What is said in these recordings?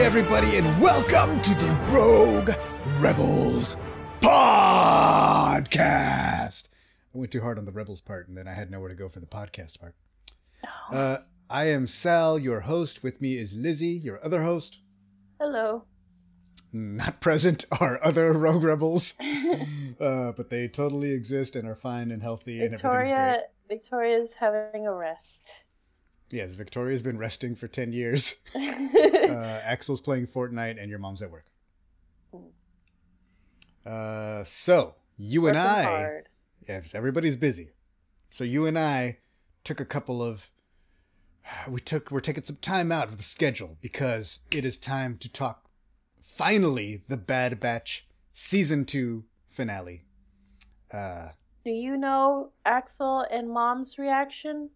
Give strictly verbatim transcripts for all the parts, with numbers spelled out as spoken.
everybody, and welcome to the Rogue Rebels podcast. I went too hard on the Rebels part, and then I had nowhere to go for the podcast part. Oh. Uh, I am Sal, your host. With me is Lizzie, your other host. Hello. Not present are other Rogue Rebels, uh, but they totally exist and are fine and healthy. Victoria, and everything's great. Victoria's having a rest. Yes, Victoria's been resting for ten years. uh, Axel's playing Fortnite, and your mom's at work. Uh, so, you Working and I... hard. Yes, everybody's busy. So you and I took a couple of... We took, we're taking some time out of the schedule because it is time to talk, finally, the Bad Batch Season two finale. Uh, Do you know Axel and Mom's reaction?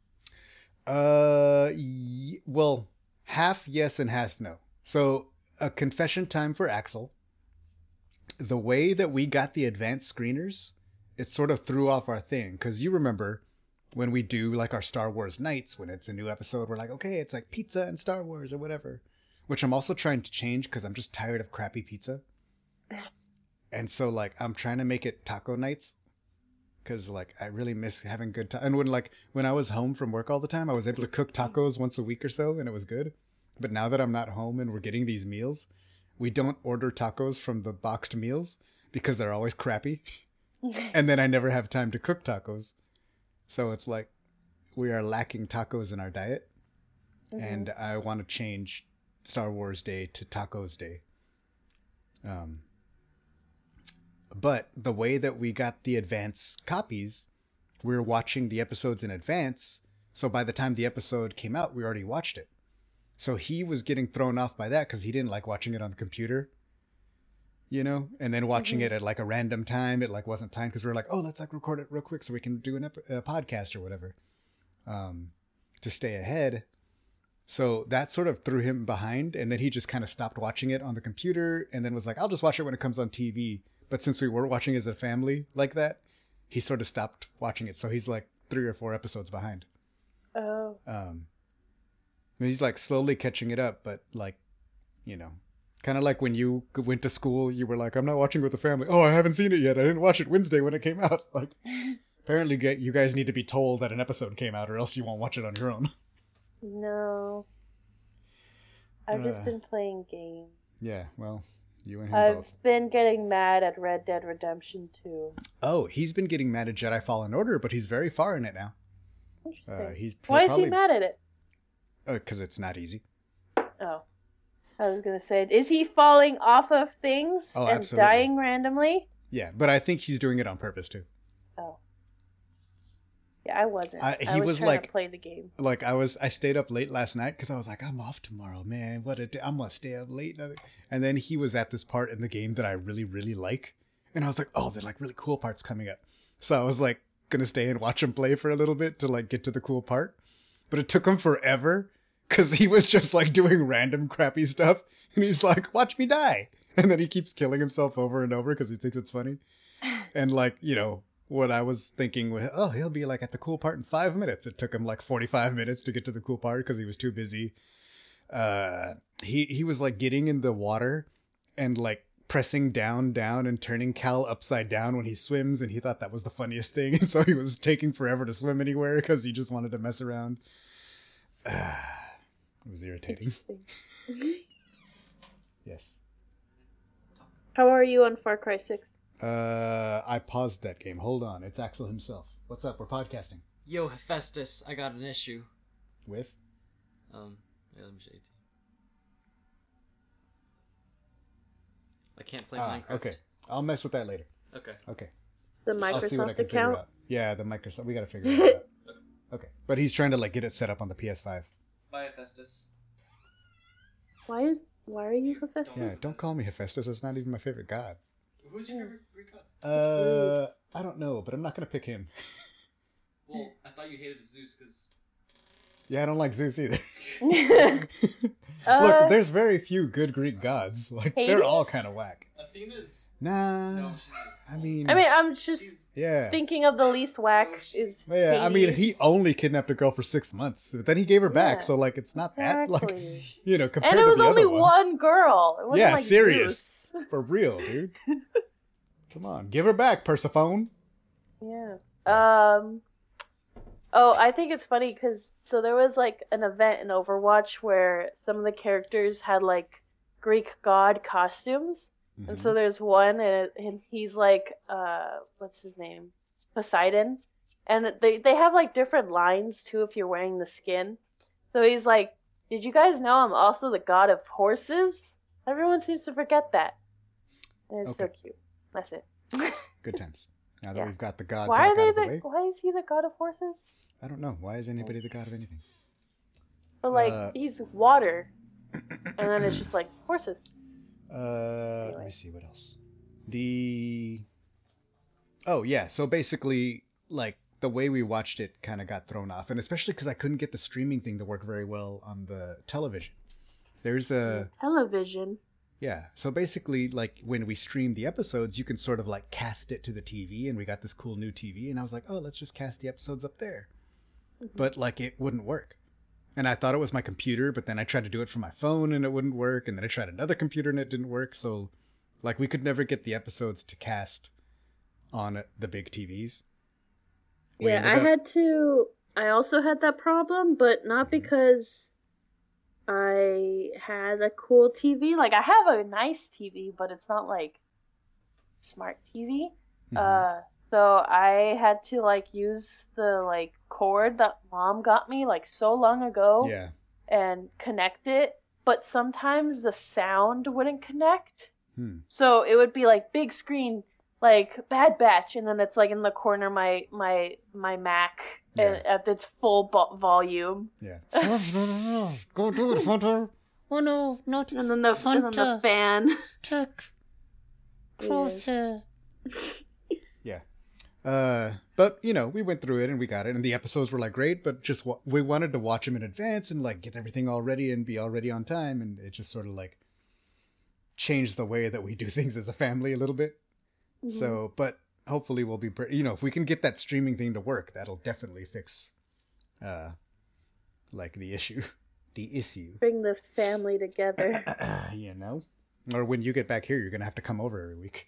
Uh, y- well, half yes and half no. So, a confession time for Axel. The way that we got the advanced screeners, it sort of threw off our thing. Because you remember when we do like our Star Wars nights, when it's a new episode, we're like, okay, it's like pizza and Star Wars or whatever. Which I'm also trying to change because I'm just tired of crappy pizza. And so, like, I'm trying to make it taco nights. Because, like, I really miss having good time. And when, like, when I was home from work all the time, I was able to cook tacos once a week or so, and it was good. But now that I'm not home and we're getting these meals, we don't order tacos from the boxed meals because they're always crappy. And then I never have time to cook tacos. So it's like we are lacking tacos in our diet. Mm-hmm. And I want to change Star Wars Day to Tacos Day. Um... But the way that we got the advance copies, we were watching the episodes in advance. So by the time the episode came out, we already watched it. So he was getting thrown off by that because he didn't like watching it on the computer, you know, and then watching mm-hmm. it at like a random time. It like wasn't planned because we were like, oh, let's like record it real quick so we can do an ep- a podcast or whatever um, to stay ahead. So that sort of threw him behind. And then he just kind of stopped watching it on the computer and then was like, I'll just watch it when it comes on T V. But since we were watching as a family like that, he sort of stopped watching it. So he's like three or four episodes behind. Oh. Um, he's like slowly catching it up, but like, you know, kind of like when you went to school, you were like, I'm not watching with the family. Oh, I haven't seen it yet. I didn't watch it Wednesday when it came out. Like, apparently you guys need to be told that an episode came out or else you won't watch it on your own. No. I've uh, just been playing games. Yeah, well... You and him I've both. been getting mad at Red Dead Redemption two. Oh, he's been getting mad at Jedi Fallen Order, but he's very far in it now. Interesting. Uh, he's Why probably, is he mad at it? Because uh, it's not easy. Oh. I was going to say, is he falling off of things oh, and absolutely. dying randomly? Yeah, but I think he's doing it on purpose, too. Oh. Yeah, I wasn't. I, he I was, was trying like, to play the game. Like, I was, I stayed up late last night because I was like, I'm off tomorrow, man. What a day. I'm going to stay up late. And then he was at this part in the game that I really, really like. And I was like, oh, they're like really cool parts coming up. So I was like, going to stay and watch him play for a little bit to like get to the cool part. But it took him forever because he was just like doing random crappy stuff. And he's like, watch me die. And then he keeps killing himself over and over because he thinks it's funny. And like, you know, what I was thinking was, oh, he'll be like at the cool part in five minutes. It took him like forty-five minutes to get to the cool part because he was too busy. Uh, he, he was like getting in the water and like pressing down, down and turning Cal upside down when he swims. And he thought that was the funniest thing. And so he was taking forever to swim anywhere because he just wanted to mess around. Uh, it was irritating. Yes. How are you on Far Cry six? Uh, I paused that game. Hold on. It's Axel himself. What's up? We're podcasting. Yo, Hephaestus, I got an issue. With? Um, yeah, let me show you. I can't play ah, Minecraft. Okay. I'll mess with that later. Okay. Okay. The I'll see what I Microsoft can figure account? out. Yeah, the Microsoft. We gotta figure it out. Okay. But he's trying to like get it set up on the P S five. Bye, Hephaestus. Why is... Why are you Hephaestus? Yeah, don't call me Hephaestus. That's not even my favorite god. Who's your favorite Greek god? Uh, I don't know, but I'm not gonna pick him. Well, I thought you hated Zeus because... Yeah, I don't like Zeus either. uh, Look, there's very few good Greek gods. Like, Hades? they're all kind of whack. Athena's Nah. No, she's. I mean. I mean, I'm just She's. yeah. thinking of the least whack is. Yeah, I mean, Hades. he only kidnapped a girl for six months. But then he gave her back, Yeah, so like, it's not that like, exactly. you know, compared And it to was the only other ones. one girl. It wasn't Yeah, like serious. Zeus. For real, dude. Come on, give her back, Persephone. Yeah. Um. Oh, I think it's funny because so there was like an event in Overwatch where some of the characters had like Greek god costumes, and so there's one, and, it, and he's like, uh, what's his name, Poseidon, and they they have like different lines too if you're wearing the skin. So he's like, "Did you guys know I'm also the god of horses?" Everyone seems to forget that, and it's Okay. so cute. That's it. Good times. Now that Yeah. we've got the god Why talk are out they of the the? way, Why is he the god of horses? I don't know. Why is anybody the god of anything? But like Uh, he's water, and then it's just like horses. Uh, let Anyway. me see what else. The oh yeah, so basically, like the way we watched it kind of got thrown off, and especially because I couldn't get the streaming thing to work very well on the television. There's a Television. yeah, so basically, like when we stream the episodes, you can sort of like cast it to the T V, and we got this cool new T V, and I was like, oh, let's just cast the episodes up there. But like it wouldn't work. And I thought it was my computer, but then I tried to do it from my phone and it wouldn't work. And then I tried another computer and it didn't work. So, like, we could never get the episodes to cast on the big T Vs. We Yeah, ended I up- had to. I also had that problem, but not because I had a cool T V. Like, I have a nice T V, but it's not like smart T V. Mhm. Uh, so I had to like use the like cord that mom got me like so long ago. yeah. And connect it, but sometimes the sound wouldn't connect. Hmm. So it would be like big screen, like Bad Batch, and then it's like in the corner my my my Mac Yeah. and, at its full bo- volume, Yeah. Go do it, Hunter. Oh no, not and then the and then the Fanta. fan. Tuck. Closer. Yeah. Uh, but you know, we went through it and we got it, and the episodes were like great, but just wa- we wanted to watch them in advance and like get everything all ready and be all ready on time, and it just sort of like changed the way that we do things as a family a little bit. So, but hopefully we'll be, pre- you know, if we can get that streaming thing to work, that'll definitely fix, uh, like the issue, the issue. Bring the family together. You know, or when you get back here, you're gonna have to come over every week.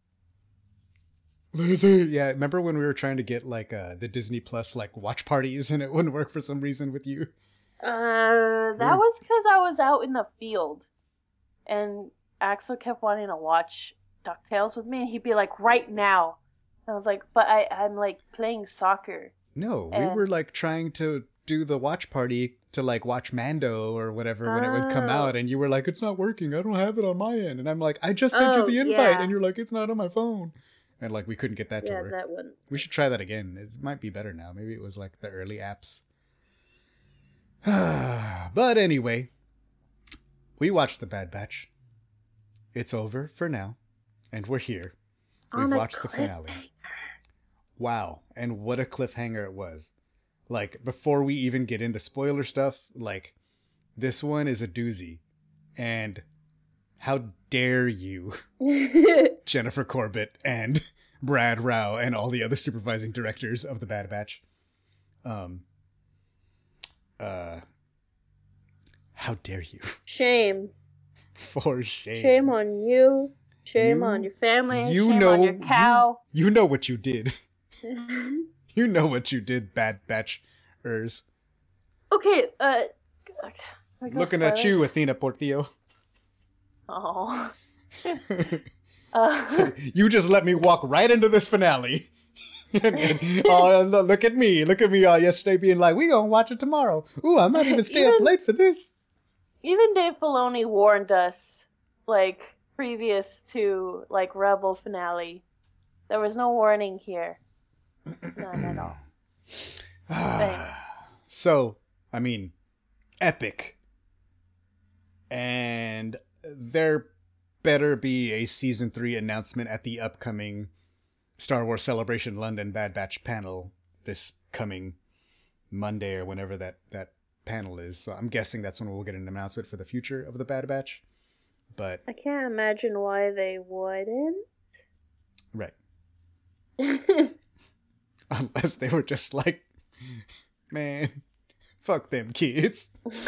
Lizzie, yeah. Remember when we were trying to get like uh, the Disney Plus like watch parties and it wouldn't work for some reason with you? Uh, that Hmm. was because I was out in the field, and Axel kept wanting to watch DuckTales with me, and he'd be like, "Right now," and I was like, "But I, I'm like playing soccer." No, we And- were like trying to do the watch party to like watch Mando or whatever when it would come Oh. out, and you were like, "It's not working. I don't have it on my end," and I'm like, "I just sent you Oh, the invite," yeah. and you're like, "It's not on my phone," and like we couldn't get that to Yeah, work. that one. We should try that again. It might be better now. Maybe it was like the early apps. But anyway, we watched The Bad Batch. It's over for now, and we're here. We've On a watched the finale. cliffhanger. Wow, and what a cliffhanger it was. Like, before we even get into spoiler stuff, like, this one is a doozy. And how dare you, Jennifer Corbett and Brad Rao and all the other supervising directors of The Bad Batch. Um, uh, how dare you? Shame. For shame. Shame on you. Shame You- on your family. you Shame know, on your cow. You, you know what you did. You know what you did, Bad Batchers. Okay, uh... okay. Can we go Looking at you, spoilers? Athena Portillo. Oh. uh, You just let me walk right into this finale. And- and, oh, lo- look at me. Look at me all yesterday being like, we gonna watch it tomorrow. Ooh, I might even stay up Even- late for this. even Dave Filoni warned us, like, previous to, like, Rebel finale. There was no warning here. None at all. Same. So, I mean, epic. And there better be a season three announcement at the upcoming Star Wars Celebration London Bad Batch panel this coming Monday or whenever that, that panel is. So I'm guessing that's when we'll get an announcement for the future of the Bad Batch. But I can't imagine why they wouldn't. Right. Unless they were just like, man, fuck them kids.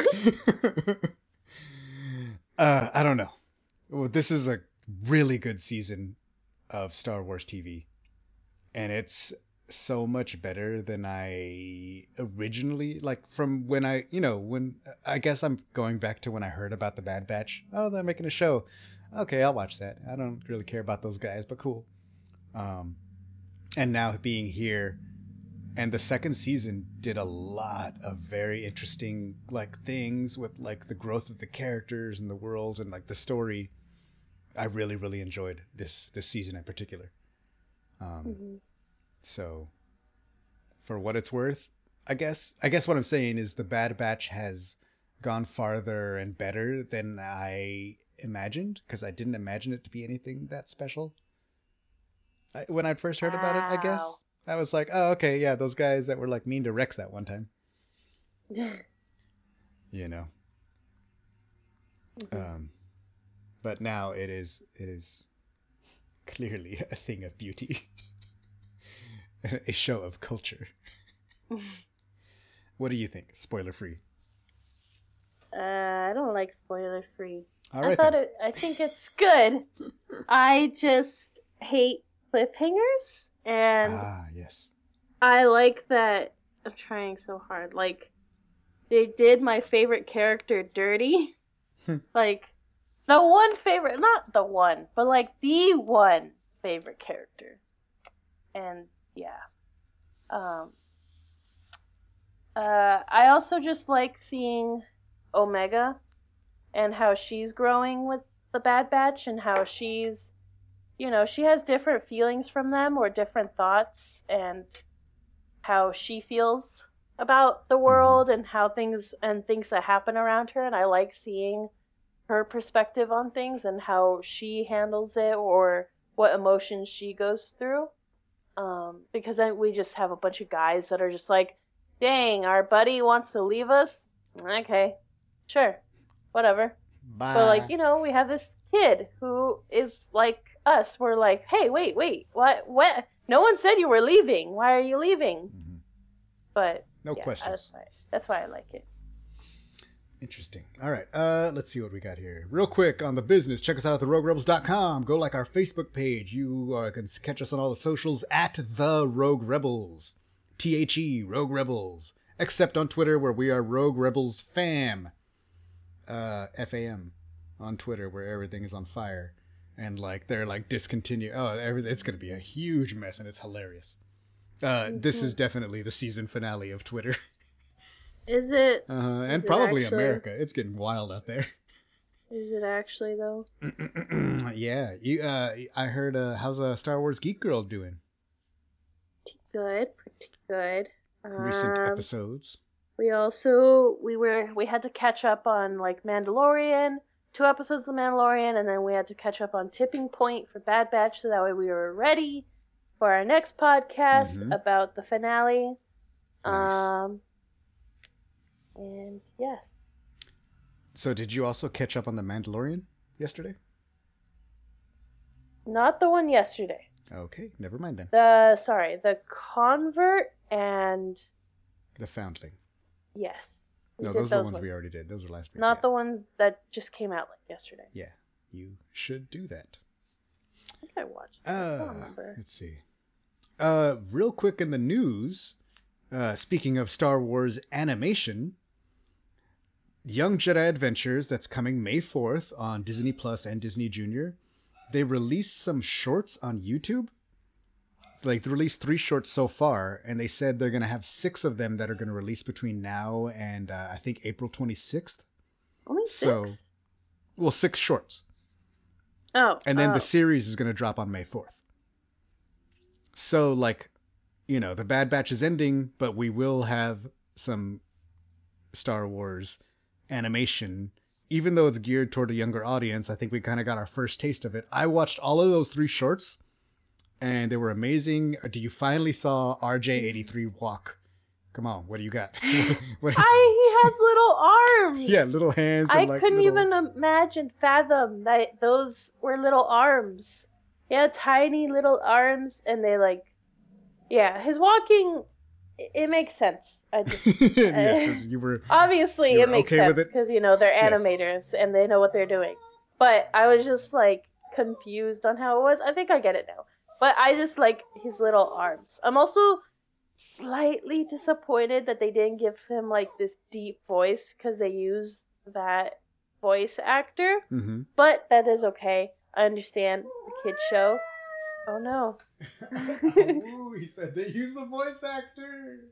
uh, I don't know. Well, this is a really good season of Star Wars T V. And it's so much better than I originally, like from when I, you know, when, I guess I'm going back to when I heard about the Bad Batch. Oh, they're making a show. Okay, I'll watch that. I don't really care about those guys, but cool. Um, and now being here, and the second season did a lot of very interesting like things with like the growth of the characters and the world and like the story. I really, really enjoyed this this season in particular. Um, mm-hmm. So, for what it's worth, I guess I guess what I'm saying is the Bad Batch has gone farther and better than I imagined, because I didn't imagine it to be anything that special. I, when I first heard wow. about it, I guess I was like, "Oh, okay, yeah, those guys that were like mean to Rex that one time." You know. Mm-hmm. Um, but now it is it is clearly a thing of beauty. A show of culture. What do you think? Spoiler free. Uh, I don't like spoiler free. All right, I thought then. it. I think it's good. I just hate cliffhangers, and ah, yes. I like that. I'm trying so hard. Like, they did my favorite character dirty. Like, the one favorite, not the one, but like the one favorite character, and. Yeah. Um, uh, I also just like seeing Omega and how she's growing with the Bad Batch and how she's, you know, she has different feelings from them or different thoughts and how she feels about the world and how things and things that happen around her. And I like seeing her perspective on things and how she handles it or what emotions she goes through. Um, because then we just have a bunch of guys that are just like, dang, our buddy wants to leave us? Okay, sure, whatever. Bye. But, like, you know, we have this kid who is like us. We're like, hey, wait, wait, what? What? No one said you were leaving. Why are you leaving? Mm-hmm. But, no yeah, questions. That's why, that's why I like it. Interesting. All right. Uh, let's see what we got here. Real quick on the business. Check us out at the rogue rebels dot com. Go like our Facebook page. You uh, can catch us on all the socials at the Rogue Rebels. T H E, Rogue Rebels. Except on Twitter where we are Rogue Rebels Fam. Uh, F A M on Twitter where everything is on fire. And like they're like discontinue. Oh, everything. It's going to be a huge mess and it's hilarious. Uh, mm-hmm. This is definitely the season finale of Twitter. Is it? Uh, and is probably it actually, America. It's getting wild out there. Is it actually, though? Yeah. You, uh, I heard, uh, how's uh, Star Wars Geek Girl doing? Pretty good. Pretty good. Recent um, episodes. We also, we were, we had to catch up on, like, Mandalorian, two episodes of The Mandalorian, and then we had to catch up on Tipping Point for Bad Batch, so that way we were ready for our next podcast mm-hmm. about the finale. Nice. Um... And yes. So did you also catch up on The Mandalorian yesterday? Not the one yesterday. Okay, never mind then. The sorry, the Convert and The Foundling. Yes. No, those are the ones, ones we already did. Those were last week. Not yeah. the ones that just came out like yesterday. Yeah, you should do that. I think I watched. That. Uh, I don't remember. Let's see. Uh, real quick in the news. Uh, speaking of Star Wars animation. Young Jedi Adventures, that's coming May fourth on Disney Plus and Disney Junior. They released some shorts on YouTube. Like, they released three shorts so far, and they said they're going to have six of them that are going to release between now and, uh, I think, April twenty-sixth. Only so, six? Well, six shorts. Oh. And then oh. the series is going to drop on May fourth. So, like, you know, the Bad Batch is ending, but we will have some Star Wars animation, even though it's geared toward a younger audience. I think we kind of got our first taste of it. I watched all of those three shorts and they were amazing. Do you finally saw R J eighty-three walk? Come on, what do you got? What, I he has little arms. Yeah, little hands. I and like couldn't little... even imagine, fathom that those were little arms. He He had tiny little arms, and they like, yeah, his walking, it, it makes sense. I just, yes, I- you were. obviously You were it makes okay with sense it? because you know they're Yes. animators and they know what they're doing. But I was just like confused on how it was. I think I get it now. But I just like his little arms. I'm also slightly disappointed that they didn't give him like this deep voice because they used that voice actor. Mm-hmm. But that is okay. I understand the kid show. Oh no. Ooh, he said they use the voice actor.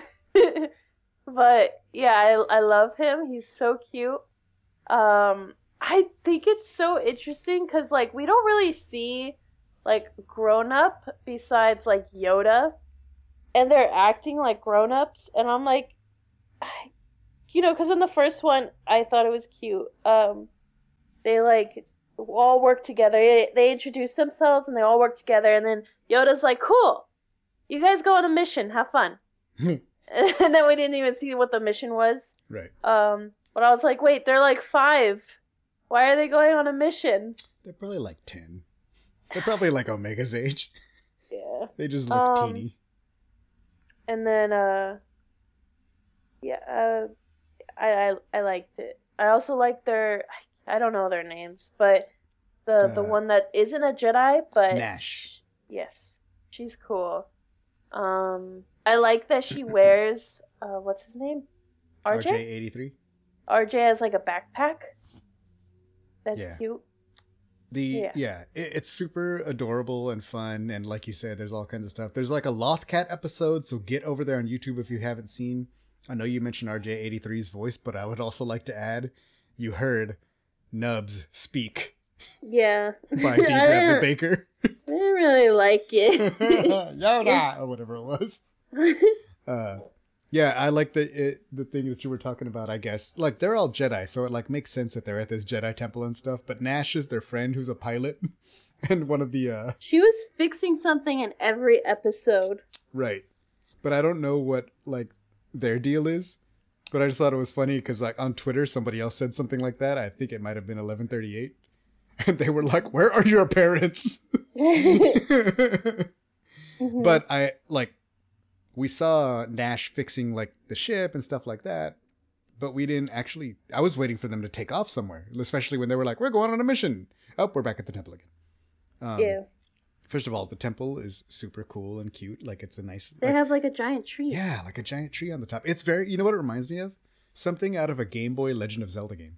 But yeah, I I love him. He's so cute. Um, I think it's so interesting because like we don't really see like grown up besides like Yoda, and they're acting like grown ups, and I'm like, I, you know, because in the first one I thought it was cute. Um, they like all work together. They, they introduce themselves and they all work together, and then Yoda's like, "Cool, you guys go on a mission. Have fun." And then we didn't even see what the mission was. Right. Um, but I was like, wait, they're like five. Why are they going on a mission? They're probably like ten. They're probably like Omega's age. Yeah. They just look Um, teeny. And then, uh, yeah, uh, I, I I liked it. I also liked their, I don't know their names, but the the Uh, one that isn't a Jedi, but Nash. yes, she's cool. Um, I like that she wears, uh, what's his name? R R J J. eighty-three. R J has like a backpack. That's Yeah. cute. The yeah, Yeah. it, it's super adorable and fun, and like you said, there's all kinds of stuff. There's like a Lothcat episode, so get over there on YouTube if you haven't seen. I know you mentioned R J eighty-three's voice, but I would also like to add, you heard Nubs speak Yeah. by D. I Bradley didn't- Baker. I didn't really like it. Yoda or whatever it was. Uh, yeah, I like the it, the thing that you were talking about. I guess like they're all Jedi, so it like makes sense that they're at this Jedi temple and stuff. But Nash is their friend, who's a pilot, and one of the uh She was fixing something in every episode. right. But I don't know what like their deal is. But I just thought it was funny because like on Twitter, somebody else said something like that. I think it might have been eleven thirty-eight, and they were like, "Where are your parents?" But I like we saw Nash fixing like the ship and stuff like that, but we didn't actually. I was waiting for them to take off somewhere, especially when they were like, "We're going on a mission." Oh, we're back at the temple again. Um, yeah. First of all, the temple is super cool and cute. Like it's a nice. They like- have like a giant tree. yeah, like a giant tree on the top. It's very. You know what it reminds me of? Something out of a Game Boy Legend of Zelda game.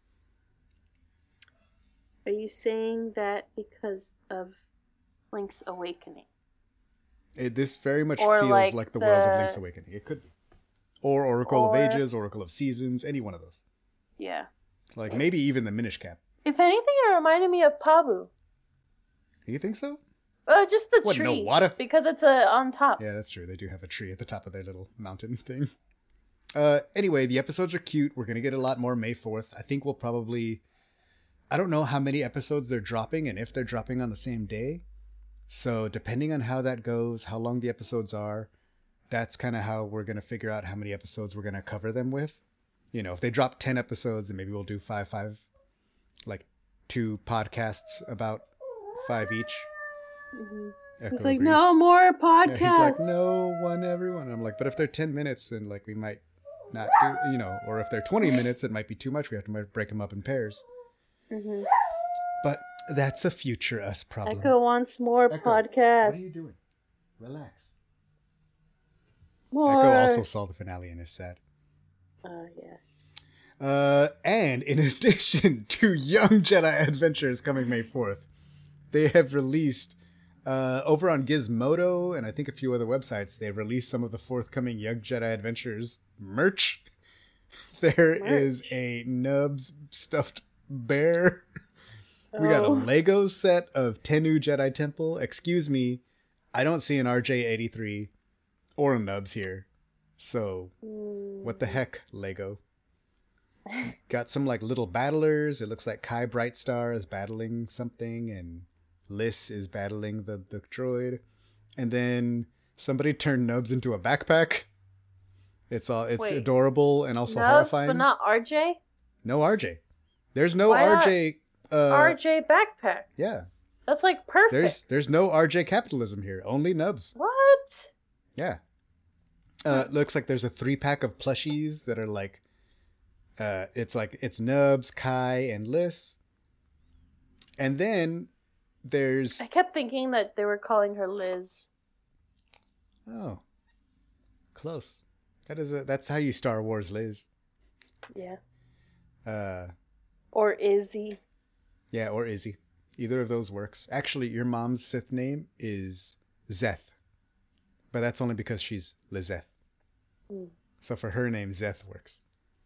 Are you saying that because of Link's Awakening? It, this very much Or feels like like, the, world of the- Link's Awakening. It could be. Or Oracle Or- of Ages, Oracle of Seasons, any one of those. Yeah. Like maybe even the Minish Cap. If anything, it reminded me of Pabu. You think so? Uh, just the What, no tree. water? Because it's uh, on top. Yeah, that's true. They do have a tree at the top of their little mountain thing. Uh, anyway, the episodes are cute. We're going to get a lot more May fourth. I think we'll probably... I don't know how many episodes they're dropping and if they're dropping on the same day. So depending on how that goes, how long the episodes are, that's kind of how we're going to figure out how many episodes we're going to cover them with. You know, if they drop ten episodes, then maybe we'll do five, five, like two podcasts about five each. Mhm. Echo He's like, agrees. no more podcasts. Yeah, he's like, no one, everyone. I'm like, but if they're ten minutes, then like we might not do, you know, or if they're twenty minutes, it might be too much. We have to might break them up in pairs. Mhm. But that's a future us problem. Echo wants more Echo, What podcasts. are you doing? Relax. More. Echo also saw the finale and is sad. Uh, yeah. Uh, and in addition to Young Jedi Adventures coming May fourth, they have released uh, over on Gizmodo and I think a few other websites, they've released some of the forthcoming Young Jedi Adventures merch. There Merch. is a Nubs stuffed bear. We got a Oh. Lego set of Tennu Jedi Temple. Excuse me, I don't see an R J eighty-three or a Nubs here. So, Mm. what the heck, Lego? Got some like little battlers. It looks like Kai Brightstar is battling something and Liss is battling the, the droid. And then somebody turned Nubs into a backpack. It's all it's Wait. adorable and also Nubs, horrifying. but not R J? No R J. There's no Why not R J uh R J backpack. yeah. That's like perfect. There's there's no R J capitalism here. Only nubs. What? Yeah. Uh, looks like there's a three pack of plushies that are like, uh, it's like it's Nubs, Kai, and Liz. And then there's I kept thinking that they were calling her Liz. oh, close. That is a that's how you Star Wars Liz. Yeah. Uh, Or Izzy. yeah, or Izzy. Either of those works. Actually, your mom's Sith name is Zeth. But that's only because she's Lizeth. Mm. So for her name, Zeth works.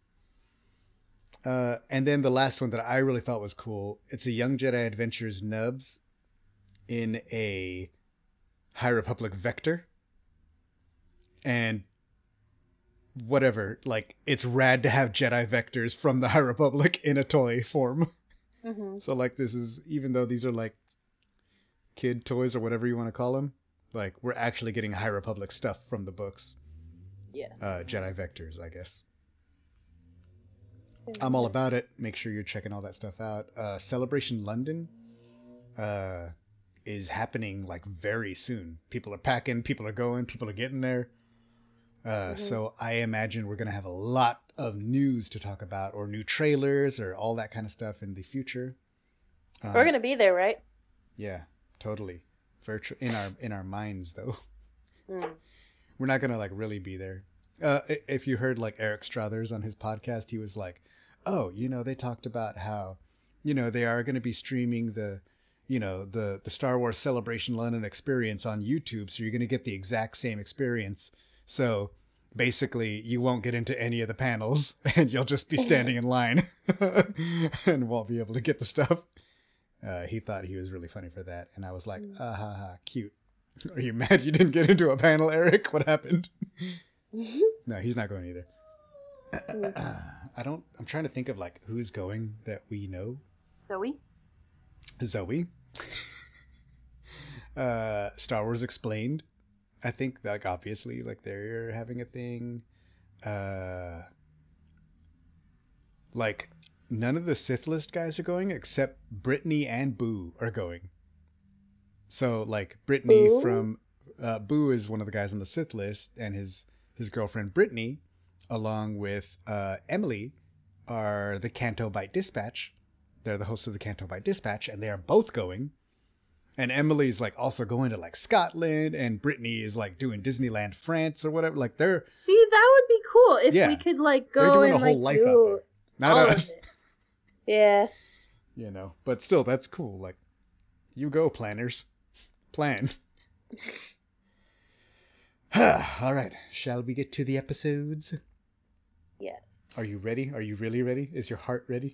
Uh, and then the last one that I really thought was cool, it's a Young Jedi Adventures Nubs in a High Republic Vector. And whatever, like, it's rad to have Jedi Vectors from the High Republic in a toy form. Mm-hmm. So, like, this is, even though these are, like, kid toys or whatever you want to call them, like, we're actually getting High Republic stuff from the books. Yeah. Uh, Jedi Vectors, I guess. I'm all about it. Make sure you're checking all that stuff out. Uh, Celebration London uh, is happening, like, very soon. People are packing, people are going, people are getting there. Uh, Mm-hmm. So I imagine we're going to have a lot of news to talk about, or new trailers, or all that kind of stuff in the future. Um, We're going to be there, right? Yeah, totally. Virtual in our in our minds, though. Mm. We're not gonna like really be there. Uh, i- if you heard like Eric Struthers on his podcast, he was like, "Oh, you know, they talked about how, you know, they are going to be streaming the, you know, the the Star Wars Celebration London experience on YouTube, so you're going to get the exact same experience. So basically, you won't get into any of the panels, and you'll just be standing in line and won't be able to get the stuff." Uh, he thought he was really funny for that, and I was like, "Ah ha ha, cute." Are you mad you didn't get into a panel, Eric? What happened? No, he's not going either. I don't. I'm trying to think of like who's going that we know. Zoe? Zoe. uh, Star Wars Explained. I think like obviously like they're having a thing. Uh, like none of the Sith List guys are going except Brittany and Boo are going. So like Brittany Boo? from uh, Boo is one of the guys on the Sith List, and his his girlfriend Brittany, along with uh, Emily, are the Canto Bight Dispatch. They're the hosts of the Canto Bight Dispatch, and they are both going. And Emily's like also going to like Scotland, and Brittany is like doing Disneyland France or whatever. Like they're See, that would be cool if Yeah. we could like they're go doing and a whole like life out do there. Not all of us, it. Yeah. you know. But still, that's cool. Like, you go, planners, plan. All right, shall we get to the episodes? Yes. Are you ready? Are you really ready? Is your heart ready?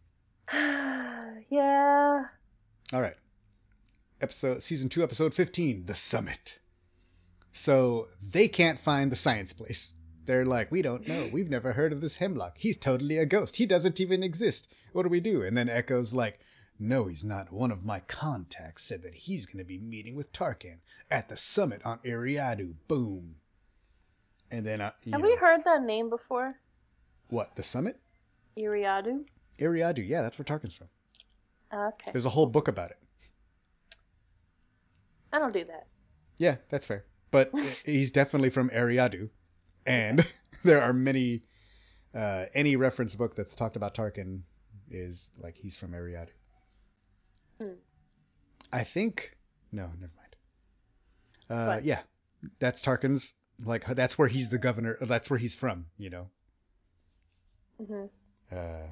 Yeah. All right. Episode season two, episode fifteen, The Summit. So they can't find the science place. They're like, we don't know. We've never heard of this Hemlock. He's totally a ghost. He doesn't even exist. What do we do? And then Echo's like, no, he's not. One of my contacts said that he's going to be meeting with Tarkin at the summit on Eriadu. Boom. And then, uh, you Have know, we heard that name before? what, the summit? Iriadu? Eriadu. Yeah, that's where Tarkin's from. Okay. There's a whole book about it. I don't do that. Yeah, that's fair. But he's definitely from Eriadu. And there are many, uh, any reference book that's talked about Tarkin is like he's from Eriadu. Hmm. I think, no, never mind. Uh, What? yeah, that's Tarkin's, like, that's where he's the governor, that's where he's from, you know? hmm Uh,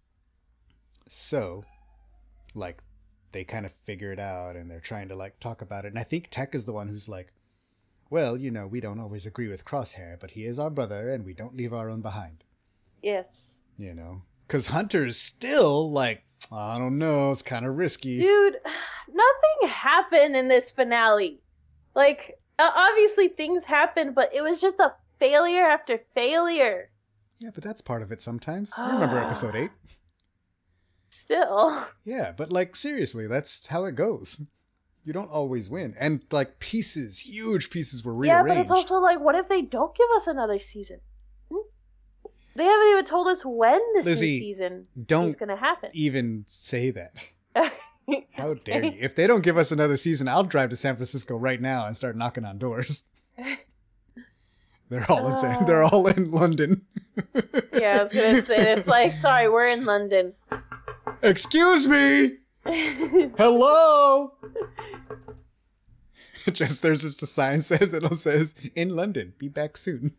so, like, they kind of figure it out and they're trying to, like, talk about it. And I think Tech is the one who's like, well, you know, we don't always agree with Crosshair, but he is our brother and we don't leave our own behind. Yes. You know? Because Hunter's still like, I don't know, it's kind of risky. Dude, nothing happened in this finale. Like, uh, obviously things happened, but it was just a failure after failure. Yeah, but that's part of it sometimes. You remember episode eight? Still. Yeah, but like, seriously, that's how it goes. You don't always win. And like, pieces, huge pieces were Yeah, rearranged. but it's also like, what if they don't give us another season? Hmm? They haven't even told us when this Lizzie, new season don't is going to happen. even say that. How dare you? If they don't give us another season, I'll drive to San Francisco right now and start knocking on doors. They're all in San, they're all in London. Yeah, I was gonna say it's like, sorry, we're in London. Excuse me. Hello. Just there's just a sign says it'll says in London. Be back soon.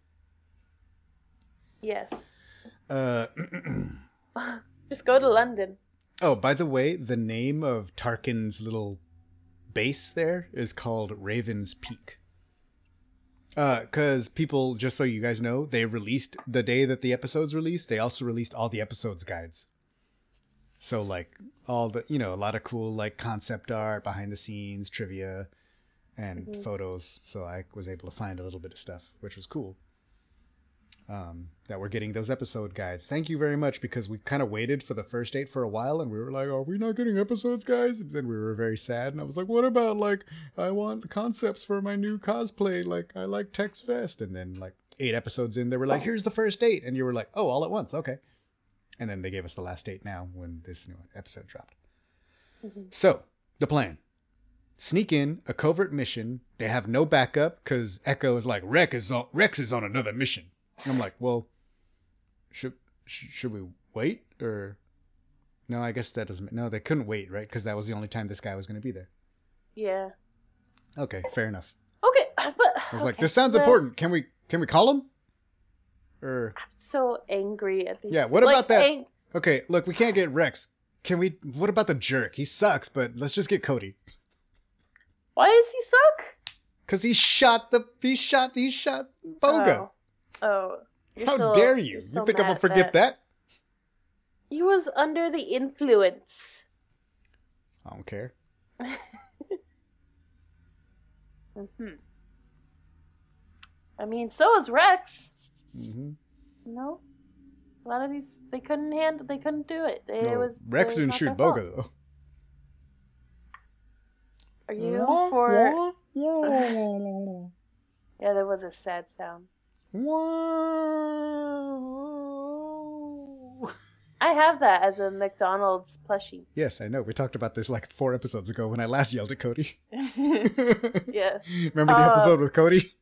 Yes. Uh. Just go to London. Oh, by the way, the name of Tarkin's little base there is called Raven's Peak. Uh, cause people, just so you guys know, they released the day that the episodes released. They also released all the episodes guides. So like all the, you know, a lot of cool like concept art, behind the scenes, trivia, and mm-hmm. photos. So I was able to find a little bit of stuff, which was cool. Um, that we're getting those episode guides. Thank you very much, because we kind of waited for the first date for a while and we were like, are we not getting episodes, guys? And then we were very sad and I was like, what about like, I want the concepts for my new cosplay. Like I like Tex Vest. And then like eight episodes in, they were like, here's the first date. And you were like, oh, all at once. Okay. And then they gave us the last date now when this new episode dropped. Mm-hmm. So the plan, sneak in a covert mission. They have no backup because Echo is like, Rex is on, Rex is on another mission. I'm like, well, should sh- should we wait or no? I guess that doesn't. No, they couldn't wait, right? Because that was the only time this guy was going to be there. Yeah. Okay, fair enough. Okay, but I was okay, like, this sounds but important. Can we can we call him? Or I'm so angry at these. Yeah. What like, about that? ang- Okay, look, we can't get Rex. Can we? What about the jerk? He sucks, but let's just get Cody. Why does he suck? Because he shot the he shot he shot Boga. Oh. Oh, how so, dare you? so You think I'm gonna forget that. that? He was under the influence. I don't care. mm-hmm. I mean, so is Rex. Mm-hmm. No, a lot of these they couldn't handle. They couldn't do it. They, no, it was Rex it was didn't shoot their Boga fault. though. Are you for? Yeah, there was a sad sound. Whoa. I have that as a McDonald's plushie. Yes, I know. We talked about this like four episodes ago when I last yelled at Cody. Yes. Remember the uh, episode with Cody?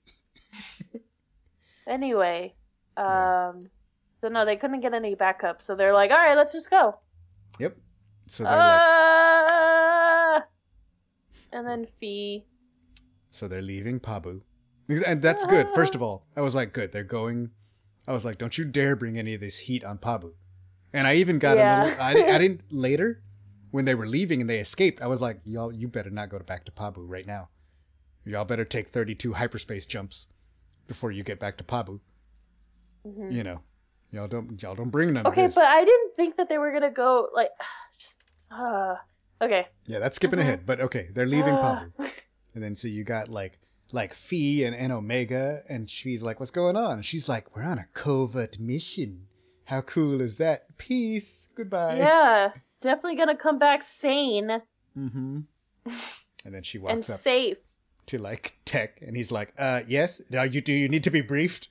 Anyway, um, yeah. so no, they couldn't get any backup, so they're like, all right, let's just go. Yep. So they're uh, like... And then Fee. So they're leaving Pabu. And that's good. First of all, I was like, good. They're going. I was like, don't you dare bring any of this heat on Pabu. And I even got yeah. a little. I, I didn't later when they were leaving and they escaped. I was like, y'all, you better not go back to Pabu right now. Y'all better take thirty-two hyperspace jumps before you get back to Pabu. Mm-hmm. You know, y'all don't y'all don't bring none okay, of this. Okay, but I didn't think that they were gonna go like. Just uh. Okay. Yeah, that's skipping mm-hmm. ahead. But okay, they're leaving uh. Pabu, and then so you got like. like Fee and, and Omega, and she's like, what's going on? And she's like, we're on a covert mission. How cool is that? Peace. Goodbye. Yeah, definitely gonna come back sane. Mm-hmm. And then she walks and up safe. to like Tech, and he's like, uh, yes, are you, do you need to be briefed?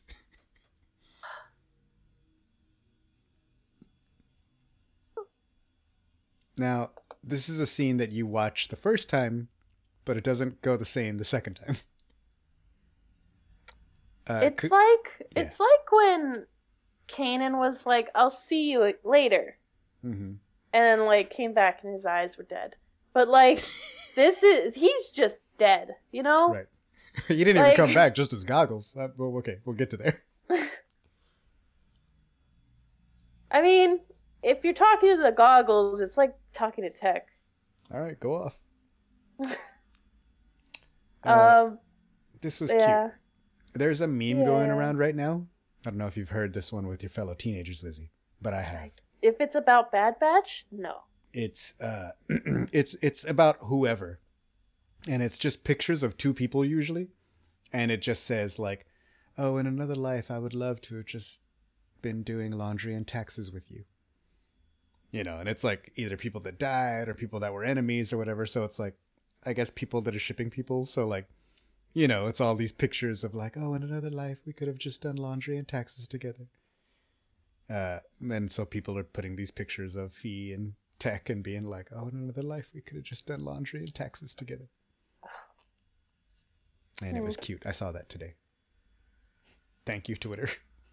Now, this is a scene that you watch the first time, but it doesn't go the same the second time. Uh, it's could, like yeah. it's like when Kanan was like, "I'll see you later," mm-hmm. and then like came back and his eyes were dead. But like this is he's just dead, you know? Right. He didn't like, even come back, just his goggles. Uh, well, okay, we'll get to there. I mean, if you're talking to the goggles, it's like talking to Tech. All right, go off. um, uh, this was yeah. cute. There's a meme yeah. going around right now. I don't know if you've heard this one with your fellow teenagers, Lizzie, but I have. If it's about Bad Batch, no. It's uh, it's it's about whoever, and it's just pictures of two people usually, and it just says like, "Oh, in another life, I would love to have just been doing laundry and taxes with you." You know, and it's like either people that died or people that were enemies or whatever. So it's like, I guess people that are shipping people. So like. You know, it's all these pictures of like, oh, in another life, we could have just done laundry and taxes together. Uh, and so people are putting these pictures of Fee and Tech and being like, oh, in another life we could have just done laundry and taxes together. And it was cute. I saw that today. Thank you, Twitter.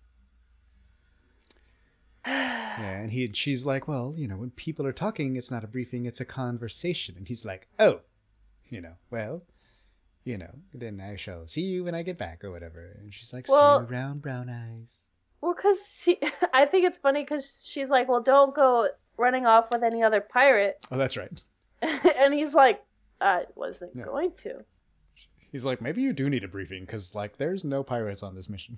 Yeah, and he she's like, well, you know, when people are talking, it's not a briefing, it's a conversation. And he's like, oh, you know, well, you know, then I shall see you when I get back or whatever. And she's like, Well- see you around, brown eyes. Well, because she, I think it's funny because she's like, well, don't go running off with any other pirate. Oh, that's right. And he's like, I wasn't Yeah. going to. He's like, maybe you do need a briefing because, like, there's no pirates on this mission.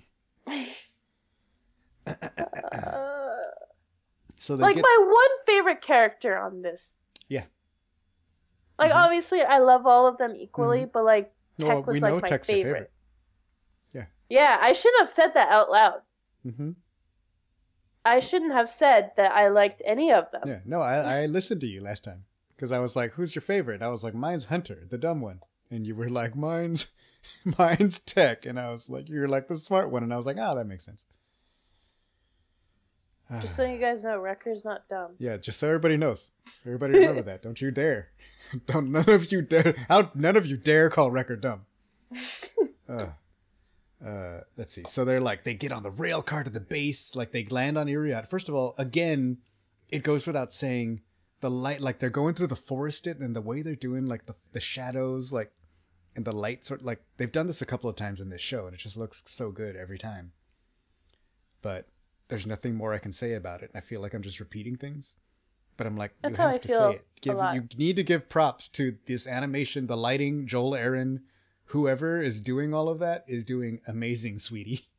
Uh, So they like get my one favorite character on this. Yeah. Like Mhm. obviously I love all of them equally, but like Tech well, was we like know my Tech's your favorite. favorite. Yeah. Yeah, I shouldn't have said that out loud. Mm-hmm. I shouldn't have said that I liked any of them. Yeah. No, I, I listened to you last time because I was like, "Who's your favorite?" And I was like, "Mine's Hunter, the dumb one," and you were like, "Mine's, mine's Tech," and I was like, "You're like the smart one," and I was like, "Ah, that makes sense." Just so you guys know, Wrecker's not dumb. Yeah, just so everybody knows. Everybody remember that. Don't you dare. Don't none of you dare. How none of you dare call Wrecker dumb. Uh, uh, let's see. So they're like, they get on the rail car to the base, like they land on Iriad. First of all, again, it goes without saying, the light, like they're going through the forest, and the way they're doing, like the the shadows, like, and the light sort, like they've done this a couple of times in this show, and it just looks so good every time. But there's nothing more I can say about it. I feel like I'm just repeating things, but I'm like, you That's how have I to feel say it. a Give lot. you need to give props to this animation, the lighting. Joel, Aaron, whoever is doing all of that is doing amazing, sweetie.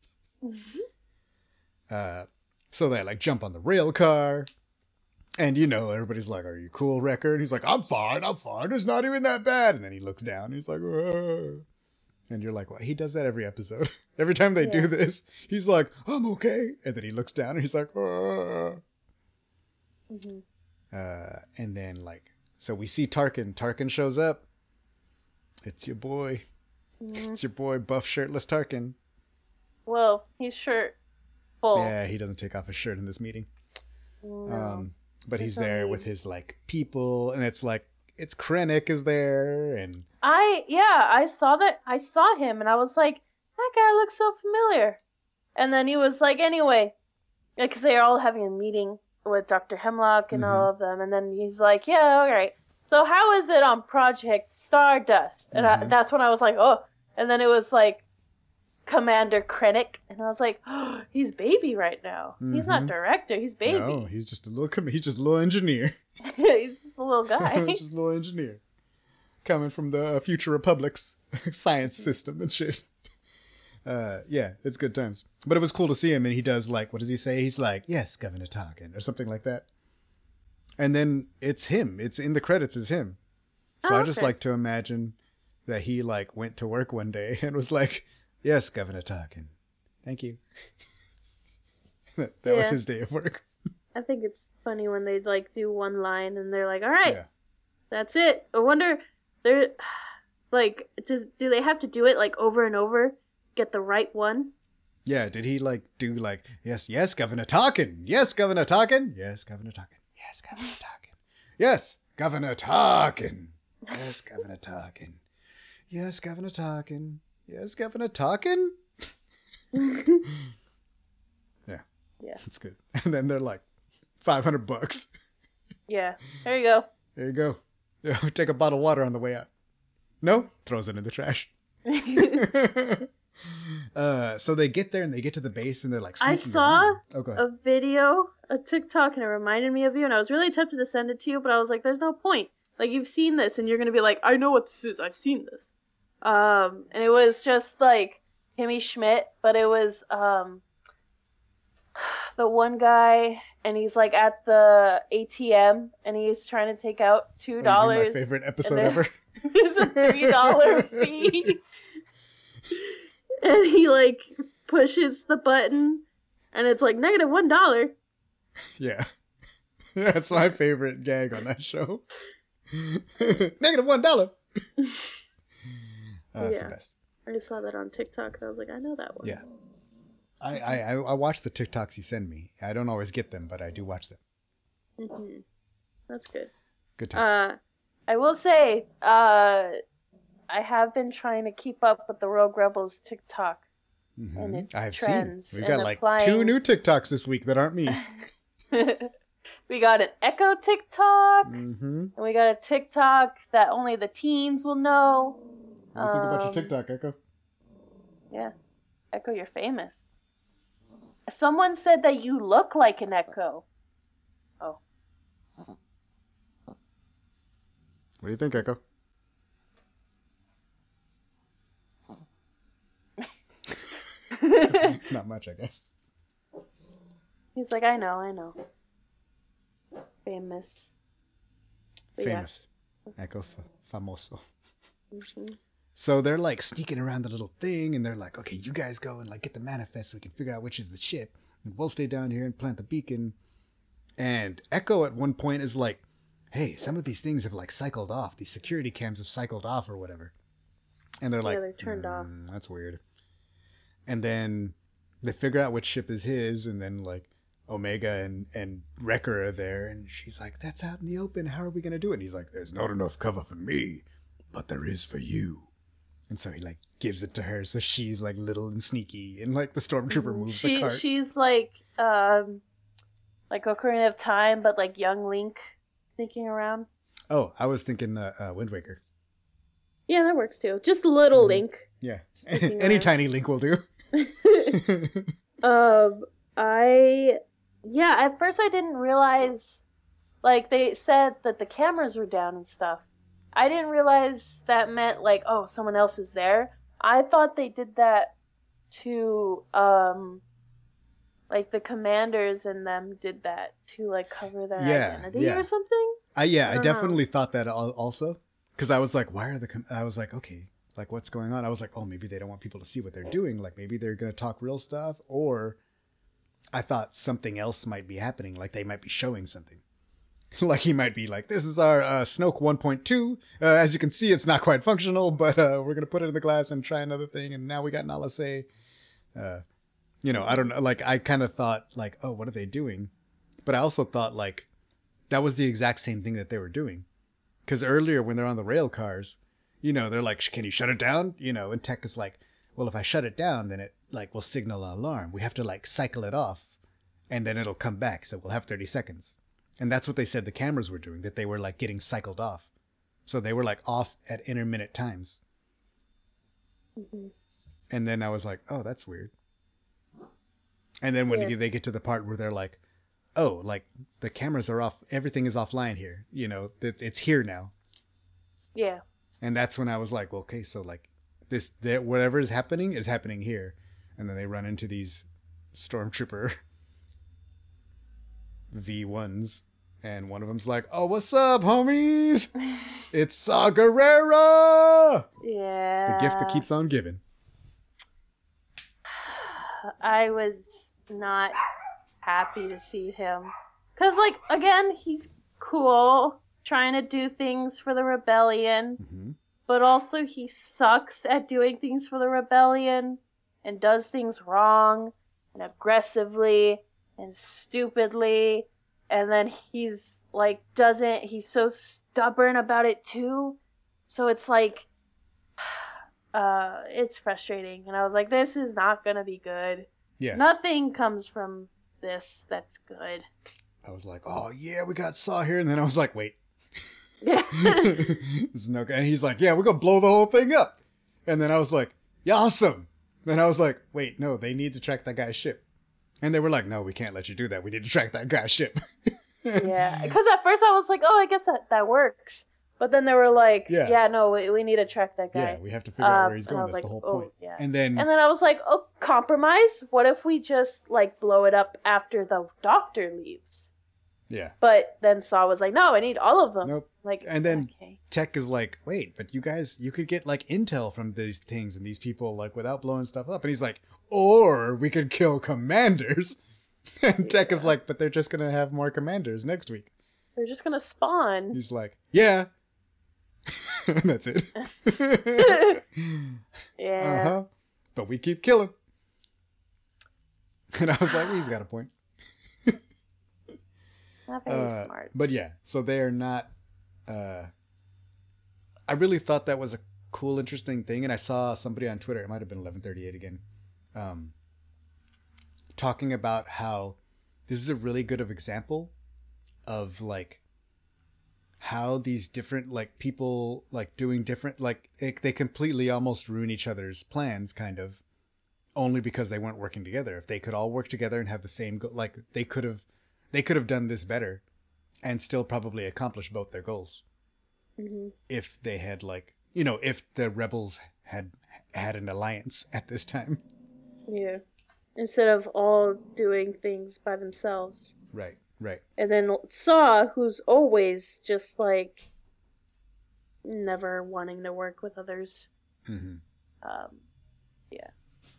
Uh, so they like jump on the rail car, and you know everybody's like, "Are you cool, Wrecker?" And he's like, "I'm fine, I'm fine. It's not even that bad." And then he looks down, and he's like, "Whoa." And you're like, well, he does that every episode. Every time they Yeah. do this, he's like, I'm okay. And then he looks down and he's like, ah. Mhm. Uh, and then, like, so we see Tarkin. Tarkin shows up. It's your boy. Mhm. It's your boy, buff shirtless Tarkin. Well, he's shirt full. Yeah, he doesn't take off his shirt in this meeting. No. Um, but he's There's there only- with his, like, people. And it's like, it's Krennic is there. And I yeah, I saw that. I saw him, and I was like, that guy looks so familiar. And then he was like, anyway, because they are all having a meeting with Doctor Hemlock and Mhm. all of them, and then he's like, yeah, all right. So how is it on Project Stardust? And I, Mhm. that's when I was like, oh. And then it was like Commander Krennic, and I was like, oh, he's baby right now. He's not Mhm. director. He's baby. no, he's just a little, com- he's just a little engineer. He's just a little guy. just a little engineer coming from the Future Republic's science system and shit. Uh, yeah, it's good times. But it was cool to see him, and he does like, what does he say? He's like, "Yes, Governor Tarkin," or something like that. And then it's him. It's in the credits is him. So Oh, I just okay. like to imagine that he like went to work one day and was like, "Yes, Governor Tarkin, thank you." that that was Yeah. his day of work. I think it's funny when they like do one line and they're like, all right, Yeah. that's it. I wonder, they're like, does do they have to do it like over and over, get the right one? Yeah, did he like do like, yes, yes, Governor Tarkin, yes, Governor Tarkin, yes, Governor Tarkin, yes, Governor Tarkin, yes, Governor Tarkin, yes, Governor Tarkin, yes, Governor Tarkin, yes, Governor Tarkin. Yeah, Yeah. it's good. And then they're like, five hundred bucks. Yeah. There you go. There you go. Yeah, take a bottle of water on the way out. No, throws it in the trash. uh, so they get there and they get to the base and they're like, I sneaking saw around. Oh, go ahead. A video, a TikTok, and it reminded me of you, and I was really tempted to send it to you, but I was like, there's no point. Like, you've seen this, and you're gonna be like, I know what this is. I've seen this. Um, and it was just like Kimmy Schmidt, but it was um the one guy, and he's like at the A T M, and he's trying to take out two That'd be dollars. my favorite episode there- ever. There's a three dollar fee, and he like pushes the button, and it's like negative one dollar. Yeah. That's my favorite gag on that show. Negative one dollar. Uh, that's Yeah. the best. I saw that on TikTok, and I was like, I know that one. Yeah. I, I, I I watch the TikToks you send me. I don't always get them, but I do watch them. hmm That's good. Good times. Uh, I will say, uh, I have been trying to keep up with the Rogue Rebels TikTok Mhm. and its I've trends. seen. We've and got like applying... two new TikToks this week that aren't me. We got an Echo TikTok, Mm-hmm. and we got a TikTok that only the teens will know. What do you think about your Um, TikTok, Echo? Yeah, Echo, you're famous. Someone said that you look like an Echo. Oh. What do you think, Echo? Not much, I guess. He's like, I know, I know. Famous. But yeah. Famous. Echo f- famoso. Mhm. So they're like sneaking around the little thing, and they're like, okay, you guys go and like get the manifest so we can figure out which is the ship. And we'll stay down here and plant the beacon. And Echo at one point is like, hey, some of these things have like cycled off. These security cams have cycled off or whatever. And they're Yeah, like, they're turned off. "Mm, that's weird. And then they figure out which ship is his, and then like Omega and, and Wrecker are there, and she's like, that's out in the open. How are we going to do it? And he's like, there's not enough cover for me, but there is for you. And so he like gives it to her, so she's like little and sneaky, and like the stormtrooper moves she, the cart. She's like, um, like Ocarina of Time, but like young Link sneaking around. Oh, I was thinking uh, uh, Wind Waker. Yeah, that works too. Just little Mhm. Link. Yeah, Sneaking any around. tiny Link will do. um, I, yeah, at first I didn't realize, like, they said that the cameras were down and stuff. I didn't realize that meant, like, oh, someone else is there. I thought they did that to, um, like, the commanders and them did that to, like, cover their Yeah, identity yeah. or something. I yeah, I I, don't know. definitely thought that al- also, because I was like, why are the? Com-? I was like, okay, like what's going on? I was like, oh, maybe they don't want people to see what they're doing. Like maybe they're gonna talk real stuff, or I thought something else might be happening. Like they might be showing something. Like he might be like, this is our uh, Snoke one point two. Uh, as you can see, it's not quite functional, but uh, we're gonna put it in the glass and try another thing. And now we got Nala say, uh, you know, I don't know. Like I kind of thought like, oh, what are they doing? But I also thought like that was the exact same thing that they were doing. Because earlier when they're on the rail cars, you know, they're like, can you shut it down? You know, and Tech is like, well, if I shut it down, then it like will signal an alarm. We have to like cycle it off and then it'll come back. So we'll have thirty seconds. And that's what they said the cameras were doing, that they were like getting cycled off. So they were like off at intermittent times. Mm-hmm. And then I was like, oh, that's weird. And then when Yeah. they get to the part where they're like, oh, like the cameras are off. Everything is offline here. You know, it, it's here now. Yeah. And that's when I was like, well, okay, so like this, there, whatever is happening is happening here. And then they run into these stormtrooper V ones. And one of them's like, oh, what's up, homies? It's Saw Gerrera! Yeah. The gift that keeps on giving. I was not happy to see him. Because, like, again, he's cool, trying to do things for the rebellion, Mm-hmm. but also he sucks at doing things for the rebellion and does things wrong and aggressively and stupidly. And then he's, like, doesn't, he's so stubborn about it, too. So it's like, uh, it's frustrating. And I was like, this is not going to be good. Yeah. Nothing comes from this that's good. I was like, oh, yeah, we got Saw here. And then I was like, wait. Yeah. This is no good. And he's like, yeah, we're going to blow the whole thing up. And then I was like, yeah, awesome. Then I was like, wait, no, they need to track that guy's ship. And they were like, no, we can't let you do that. We need to track that guy's ship. Yeah. Because at first I was like, oh, I guess that, that works. But then they were like, Yeah. yeah, no, we, we need to track that guy. Yeah, we have to figure out Um, where he's and I going. was That's the like, whole oh, point. yeah. And then, And then I was like, oh, compromise? What if we just, like, blow it up after the doctor leaves? yeah, But then Saw was like, no, I need all of them. nope. Like, And then okay. Tech is like, wait, but you guys, you could get like intel from these things and these people like without blowing stuff up. And he's like, or we could kill commanders. And Tech is Yeah. like, but they're just going to have more commanders next week. They're just going to spawn. He's like, yeah. And that's it. Yeah. Uh-huh. But we keep killing. And I was like, he's got a point. Not very Uh, smart. but yeah, so they're not. Uh, I really thought that was a cool, interesting thing, and I saw somebody on Twitter. It might have been eleven thirty-eight again, um, talking about how this is a really good of example of like how these different like people like doing different like it, they completely almost ruin each other's plans, kind of, only because they weren't working together. If they could all work together and have the same goal, like they could have. They could have done this better and still probably accomplish both their goals. Mm-hmm. If they had like, you know, if the rebels had had an alliance at this time. Yeah. Instead of all doing things by themselves. Right, right. And then Saw, who's always just like never wanting to work with others. Mm-hmm. Um, yeah.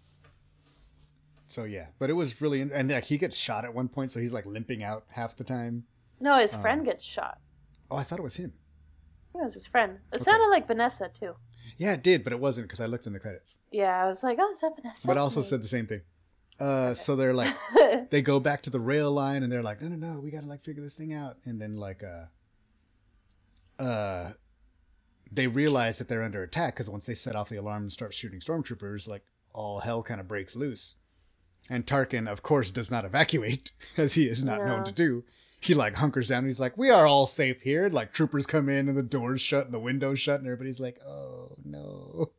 So yeah, but it was really, and like he gets shot at one point, so he's like limping out half the time. No, his Um, friend gets shot. Oh, I thought it was him. It was his friend. It Okay. sounded like Vanessa too. Yeah, it did, but it wasn't because I looked in the credits. Yeah, I was like, oh, is that Vanessa? But I also said the same thing. Uh, so they're like, they go back to the rail line and they're like, no, no, no, we gotta like figure this thing out. And then like, uh, uh, they realize that they're under attack because once they set off the alarm and start shooting stormtroopers, like all hell kind of breaks loose. And Tarkin, of course, does not evacuate as he is not known No. to do. He like hunkers down and he's like, we are all safe here. And, like troopers come in and the doors shut and the windows shut and everybody's like, oh no.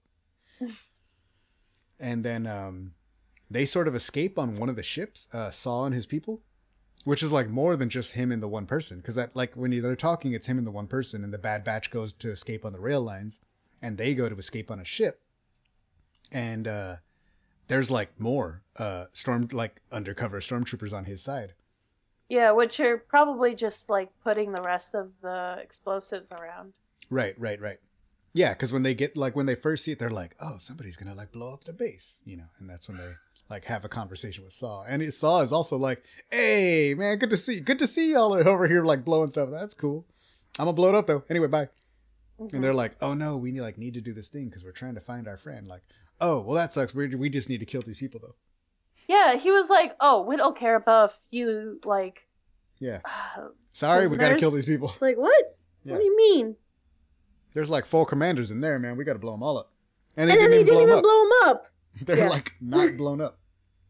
And then, um, they sort of escape on one of the ships, uh, Saw and his people, which is like more than just him and the one person. Cause that like when they're talking, it's him and the one person, and the Bad Batch goes to escape on the rail lines and they go to escape on a ship. And, uh, there's like more, uh, storm, like undercover stormtroopers on his side. Yeah, which are probably just like putting the rest of the explosives around. Right, right, right. Yeah. Cause when they get like, when they first see it, they're like, oh, somebody's going to like blow up the base, you know? And that's when they, like have a conversation with Saw, and it, Saw is also like, "Hey, man, good to see, good to see y'all are over here like blowing stuff. That's cool. I'm gonna blow it up though. Anyway, bye." Mm-hmm. And they're like, "Oh no, we need like need to do this thing because we're trying to find our friend." Like, "Oh, well that sucks. We we just need to kill these people though." Yeah, he was like, "Oh, we don't care about if you like." Yeah. Uh, Sorry, we gotta prisoners? kill these people. Like what? Yeah. What do you mean? There's like four commanders in there, man. We gotta blow them all up. And And, they then didn't he even didn't blow even them up. blow him up. They're Yeah. like not blown up.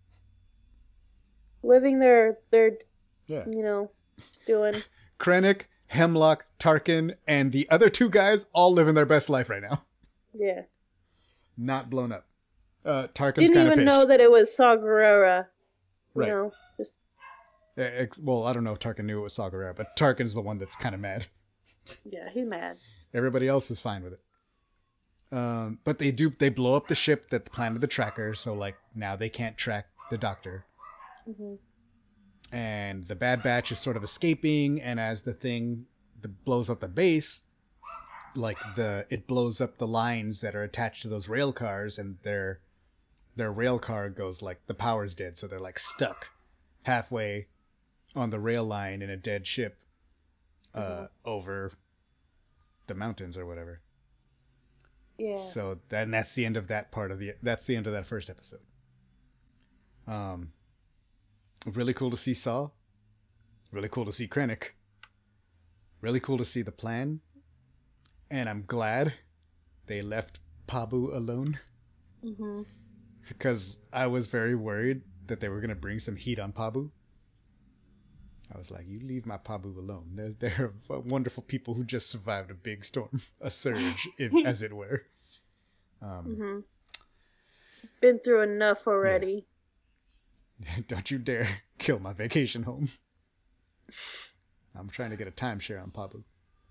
Living their their, Yeah. you know, just doing. Krennic, Hemlock, Tarkin, and the other two guys all living their best life right now. Yeah. Not blown up. Uh, Tarkin's Didn't kind of even pissed. know that it was Saw Gerrera. You Right. know, just Uh, ex- well, I don't know if Tarkin knew it was Saw Gerrera, but Tarkin's the one that's kind of mad. yeah, he's mad. Everybody else is fine with it. Um, but they do they blow up the ship that planted the tracker, so like now they can't track the Doctor. hmm And the Bad Batch is sort of escaping, and as the thing the, blows up the base, like the it blows up the lines that are attached to those rail cars, and their their rail car goes like the power's dead, so they're like stuck halfway on the rail line in a dead ship uh, over the mountains or whatever. Yeah. So then that's the end of that part of the that's the end of that first episode. Um, really cool to see Saw. Really cool to see Krennic. Really cool to see the plan. And I'm glad they left Pabu alone hmm because I was very worried that they were gonna bring some heat on Pabu. I was like, you leave my Pabu alone. There's there are wonderful people who just survived a big storm, a surge, if as it were. Um, hmm Been through enough already. Don't you dare kill my vacation home. I'm trying to get a timeshare on Pabu.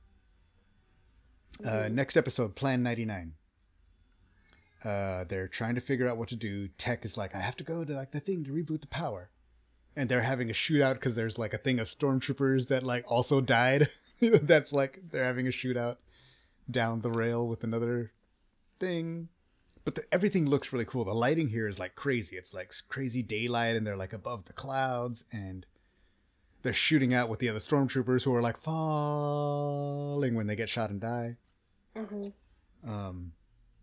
Uh, next episode, Plan ninety-nine. Uh, they're trying to figure out what to do. Tech is like, I have to go to like the thing to reboot the power. And they're having a shootout because there's like a thing of stormtroopers that like also died. That's like, they're having a shootout down the rail with another thing. But the, everything looks really cool. The lighting here is like crazy. It's like crazy daylight and they're like above the clouds and they're shooting out with the other stormtroopers who are like falling when they get shot and die. hmm Um,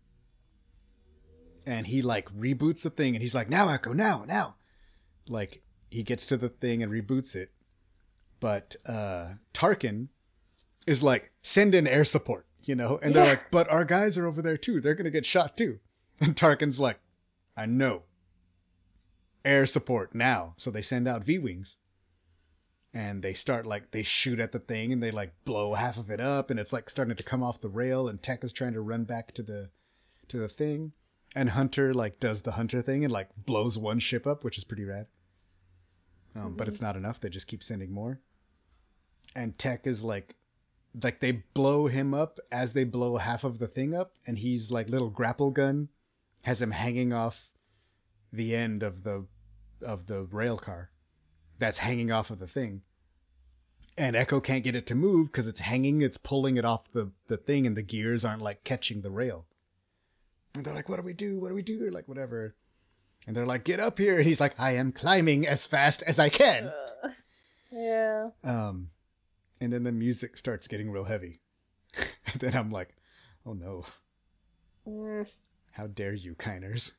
and he like reboots the thing and he's like, now Echo, now, now. Like he gets to the thing and reboots it. But uh, Tarkin is like, send in air support, you know? And they're Yeah. like, but our guys are over there too. They're going to get shot too. And Tarkin's like, I know. Air support now. So they send out V-Wings. And they start like, they shoot at the thing and they like blow half of it up. And it's like starting to come off the rail. And Tech is trying to run back to the to the thing. And Hunter like does the Hunter thing and like blows one ship up, which is pretty rad. Um, Mm-hmm. But it's not enough. They just keep sending more. And Tech is like, like they blow him up as they blow half of the thing up. And he's like little grapple gun has him hanging off the end of the of the rail car that's hanging off of the thing. And Echo can't get it to move because it's hanging, it's pulling it off the, the thing, and the gears aren't like catching the rail. And they're like, what do we do? What do we do? Like, whatever. And they're like, get up here. And he's like, I am climbing as fast as I can. Uh, yeah. Um, and then the music starts getting real heavy. And then I'm like, oh no. Mm. How dare you, Kiners?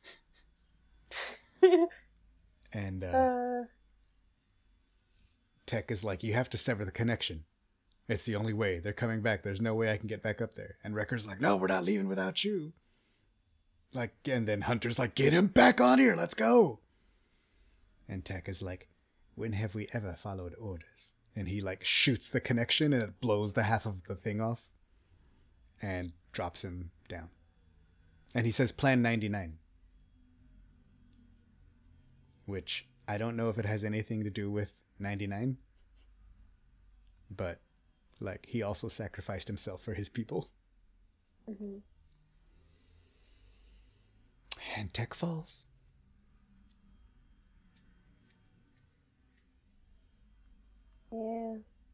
And uh, uh, Tech is like, you have to sever the connection. It's the only way. They're coming back. There's no way I can get back up there. And Wrecker's like, no, we're not leaving without you. Like, and then Hunter's like, get him back on here. Let's go. And Tech is like, when have we ever followed orders? And he like shoots the connection and it blows the half of the thing off and drops him down. And he says Plan ninety-nine. Which I don't know if it has anything to do with ninety-nine. But like he also sacrificed himself for his people. mm-hmm. And Tech falls. Yeah.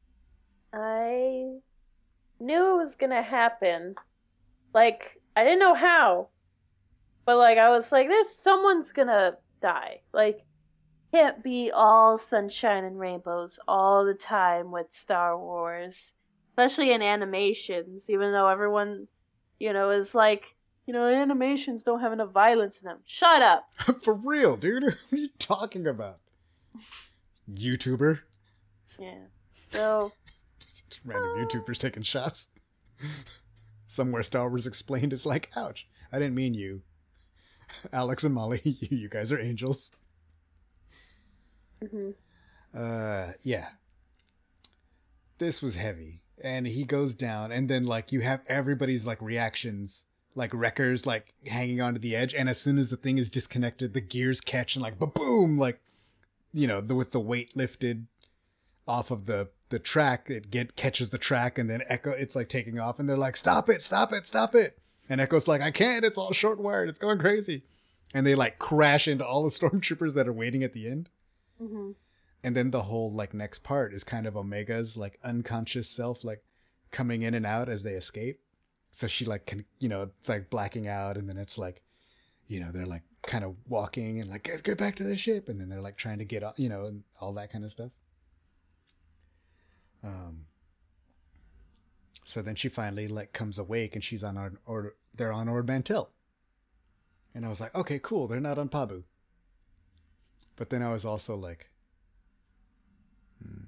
I knew it was gonna happen. Like, I didn't know how. But, like, I was like, there's someone's gonna die. Like, can't be all sunshine and rainbows all the time with Star Wars. Especially in animations, even though everyone, you know, is like, you know, animations don't have enough violence in them. Shut up! For real, dude. What are you talking about? YouTuber? Yeah. So, Random YouTubers taking shots. Somewhere Star Wars Explained is like, ouch. I didn't mean you. Alex and Molly, you, you guys are angels. mm-hmm. Uh, yeah. This was heavy. And he goes down, and then, like, you have everybody's, like, reactions. Like, Wrecker's, like, hanging onto the edge, and as soon as the thing is disconnected, the gears catch, and, like, ba-boom! Like, you know, the, with the weight lifted off of the, the track, it get catches the track, and then Echo, it's, like, taking off, and they're like, stop it, stop it, stop it! And Echo's like, I can't, it's all short-wired, it's going crazy! And they, like, crash into all the stormtroopers that are waiting at the end. Mm-hmm. And then the whole like next part is kind of Omega's like unconscious self like coming in and out as they escape. So she like can, you know, it's like blacking out, and then it's like, you know, they're like kind of walking and like, let's get back to the ship, and then they're like trying to get on, you know, and all that kind of stuff. Um. So then she finally like comes awake, and she's on our or they're on Ord Mantell. And I was like, okay, cool, they're not on Pabu. But then I was also like, Hmm.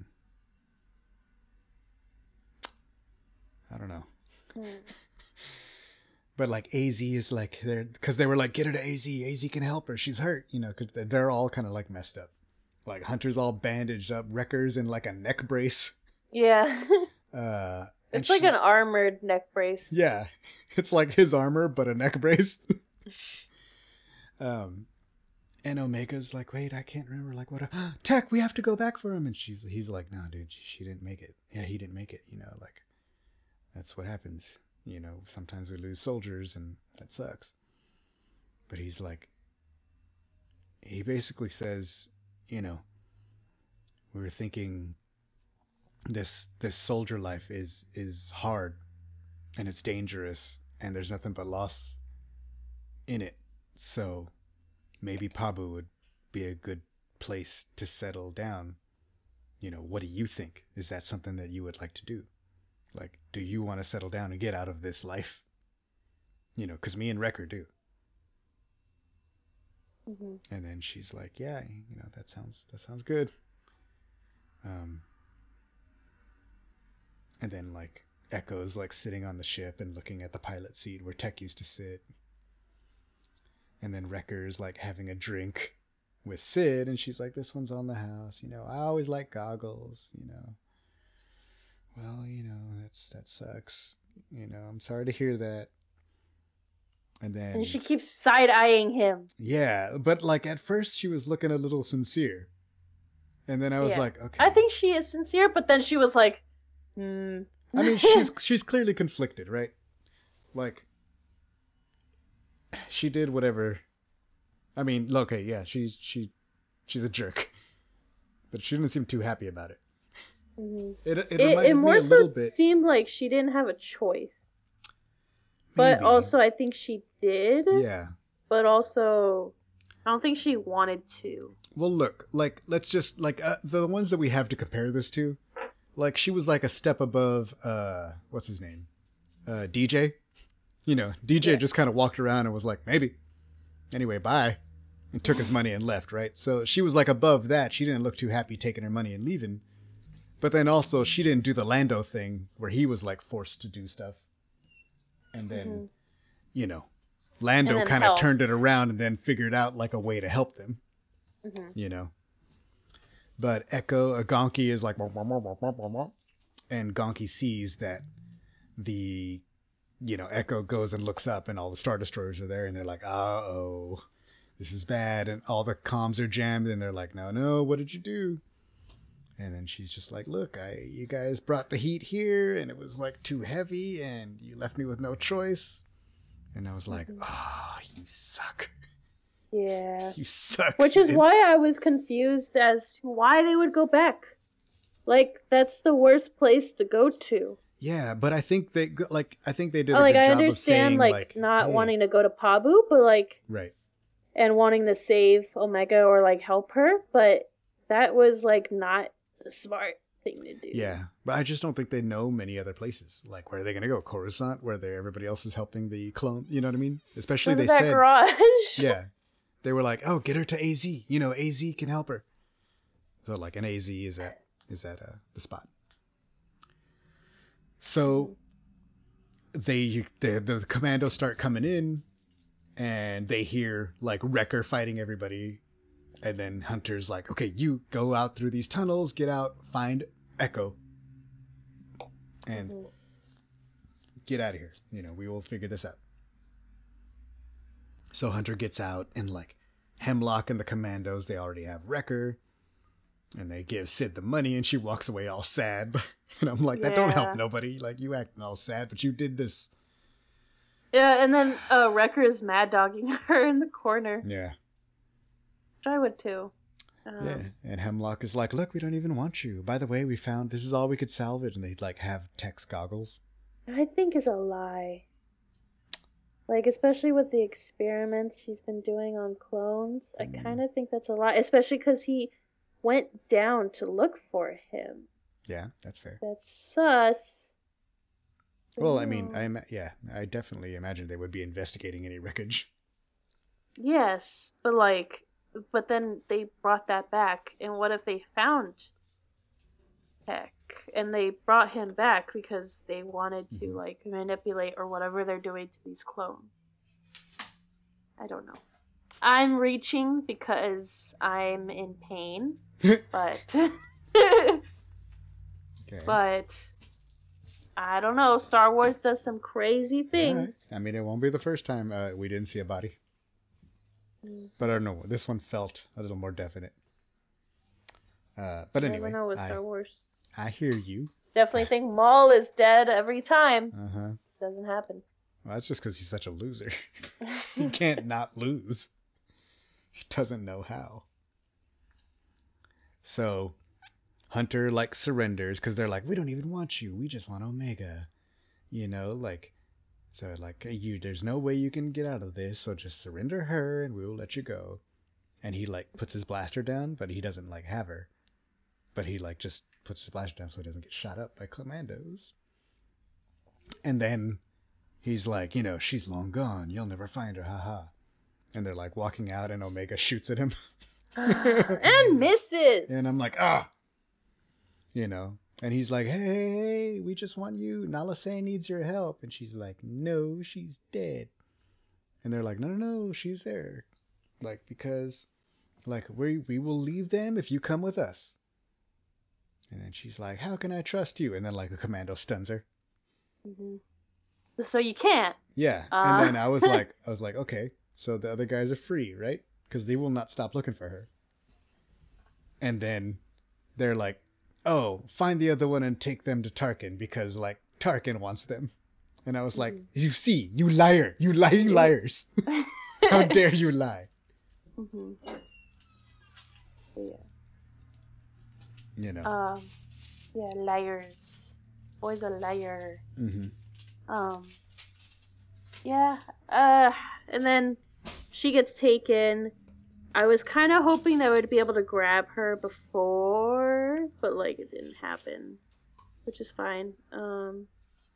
I don't know. Mm. But like A Z is like, they're because they were like, get her to A Z. A Z can help her. She's hurt, you know, because they're, they're all kind of like messed up. Like Hunter's all bandaged up, Wrecker's in like a neck brace. Yeah. Uh, and It's like an she's- armored neck brace. Yeah, it's like his armor, but a neck brace. um, and Omega's like, wait, I can't remember. Like, what? A- Tech, we have to go back for him. And she's, he's like, no, dude, she didn't make it. Yeah, he didn't make it. You know, like, that's what happens. You know, sometimes we lose soldiers, and that sucks. But he's like, he basically says, you know, we were thinking this this soldier life is is hard, and it's dangerous, and there's nothing but loss in it. So maybe Pabu would be a good place to settle down. You know, what do you think? Is that something that you would like to do? Like, do you want to settle down and get out of this life? You know, because me and Wrecker do. Mm-hmm. And then she's like, yeah, you know, that sounds that sounds good. Um, And then like Echo's like sitting on the ship and looking at the pilot seat where Tech used to sit. And then Wrecker's like having a drink with Sid, and she's like, this one's on the house, you know, I always like goggles, you know. Well, you know, that's that sucks. You know, I'm sorry to hear that. And then And she keeps side-eyeing him. yeah, but like at first she was looking a little sincere. And then I was Yeah. like, okay. I think she is sincere, but then she was like, hmm. I mean, she's she's clearly conflicted, right? Like, she did whatever. I mean, okay, yeah, she's she, she's a jerk, but she didn't seem too happy about it. Mhm. It it, It, reminded it me more a little so bit. seemed like she didn't have a choice. But Maybe. also, I think she did. yeah. But also, I don't think she wanted to. Well, look, like let's just like uh, the ones that we have to compare this to, like she was like a step above. Uh, what's his name? Uh, D J. You know, D J Yeah. just kind of walked around and was like, maybe. Anyway, bye. And took his money and left, right? So she was like above that. She didn't look too happy taking her money and leaving. But then also, she didn't do the Lando thing where he was like forced to do stuff. And then, Mhm. you know, Lando And then kind of helped. turned it around and then figured out like a way to help them, Mhm. you know. But Echo, a Gonki is like, and Gonki sees that the, you know, Echo goes and looks up and all the Star Destroyers are there and they're like, uh-oh, this is bad. And all the comms are jammed and they're like, no, no, what did you do? And then she's just like, look, I, you guys brought the heat here and it was like too heavy and you left me with no choice. And I was like, oh, you suck. Yeah. You suck. Which is Sid." why I was confused as to why they would go back. Like, that's the worst place to go to. Yeah, but I think they, like, I think they did a Oh, like, good I job of understand, saying, like, like, not hey. wanting to go to Pabu, but, like, Right. and wanting to save Omega or, like, help her, but that was, like, not the smart thing to do. Yeah, but I just don't think they know many other places. Like, where are they going to go? Coruscant, where they everybody else is helping the clone. You know what I mean? Especially Go to they that said, garage. yeah, they were like, oh, get her to A Z. You know, A Z can help her. So like, an A Z is at is at uh, the spot. So they the the commandos start coming in, and they hear like Wrecker fighting everybody. And then Hunter's like, okay, you go out through these tunnels, get out, find Echo, and Mhm. get out of here. You know, we will figure this out. So Hunter gets out, and like Hemlock and the commandos, they already have Wrecker, and they give Sid the money, and she walks away all sad. And I'm like, that don't Yeah. help nobody. Like, you acting all sad, but you did this. Yeah, and then uh, Wrecker is mad dogging her in the corner. Yeah. Which I would too. Um, Yeah, and Hemlock is like, look, we don't even want you. By the way, we found this is all we could salvage, and they'd like have Tech's goggles. I think is a lie. Like, especially with the experiments he's been doing on clones, I Mm. kind of think that's a lie. Especially because he went down to look for him. Yeah, that's fair. That's sus. Well, I mean, No. I ima- yeah, I definitely imagine they would be investigating any wreckage. Yes, but like, but then they brought that back, and what if they found Tech and they brought him back because they wanted to Mhm. like manipulate or whatever they're doing to these clones? I don't know. I'm reaching because I'm in pain, but Okay. but I don't know. Star Wars does some crazy All things. right. I mean, it won't be the first time uh, we didn't see a body. Mm. But I don't know. This one felt a little more definite. Uh, but You anyway, never know with I, Star Wars. I hear you. Definitely think Maul is dead every time. Uh huh. Doesn't happen. Well, that's just because he's such a loser. He can't not lose. He doesn't know how. So Hunter like surrenders because they're like, we don't even want you. We just want Omega. You know, like, so like you, there's no way you can get out of this. So just surrender her and we will let you go. And he like puts his blaster down, but he doesn't like have her. But he like just puts his blaster down so he doesn't get shot up by commandos. And then he's like, you know, she's long gone. You'll never find her. Haha. And they're like walking out and Omega shoots at him. And misses. And I'm like, ah, you know, And he's like, hey, hey, hey, we just want you. Nala Se needs your help. And she's like, no, she's dead. And they're like, no, no, no, she's there. Like, because, like, we we will leave them if you come with us. And then she's like, how can I trust you? And then, like, a commando stuns her. Mm-hmm. So you can't. Yeah. Uh. And then I was like, I was like, okay, so the other guys are free, right? Because they will not stop looking for her. And then they're like, oh, find the other one and take them to Tarkin because, like, Tarkin wants them. And I was like, mm-hmm. you see, you liar, you lying liars. How dare you lie? Mm-hmm. Yeah. You know. Um, yeah, liars. Boy's a liar. Mm-hmm. Um, yeah. Uh, and then she gets taken. I was kind of hoping that I would be able to grab her before, but like it didn't happen, which is fine. Um,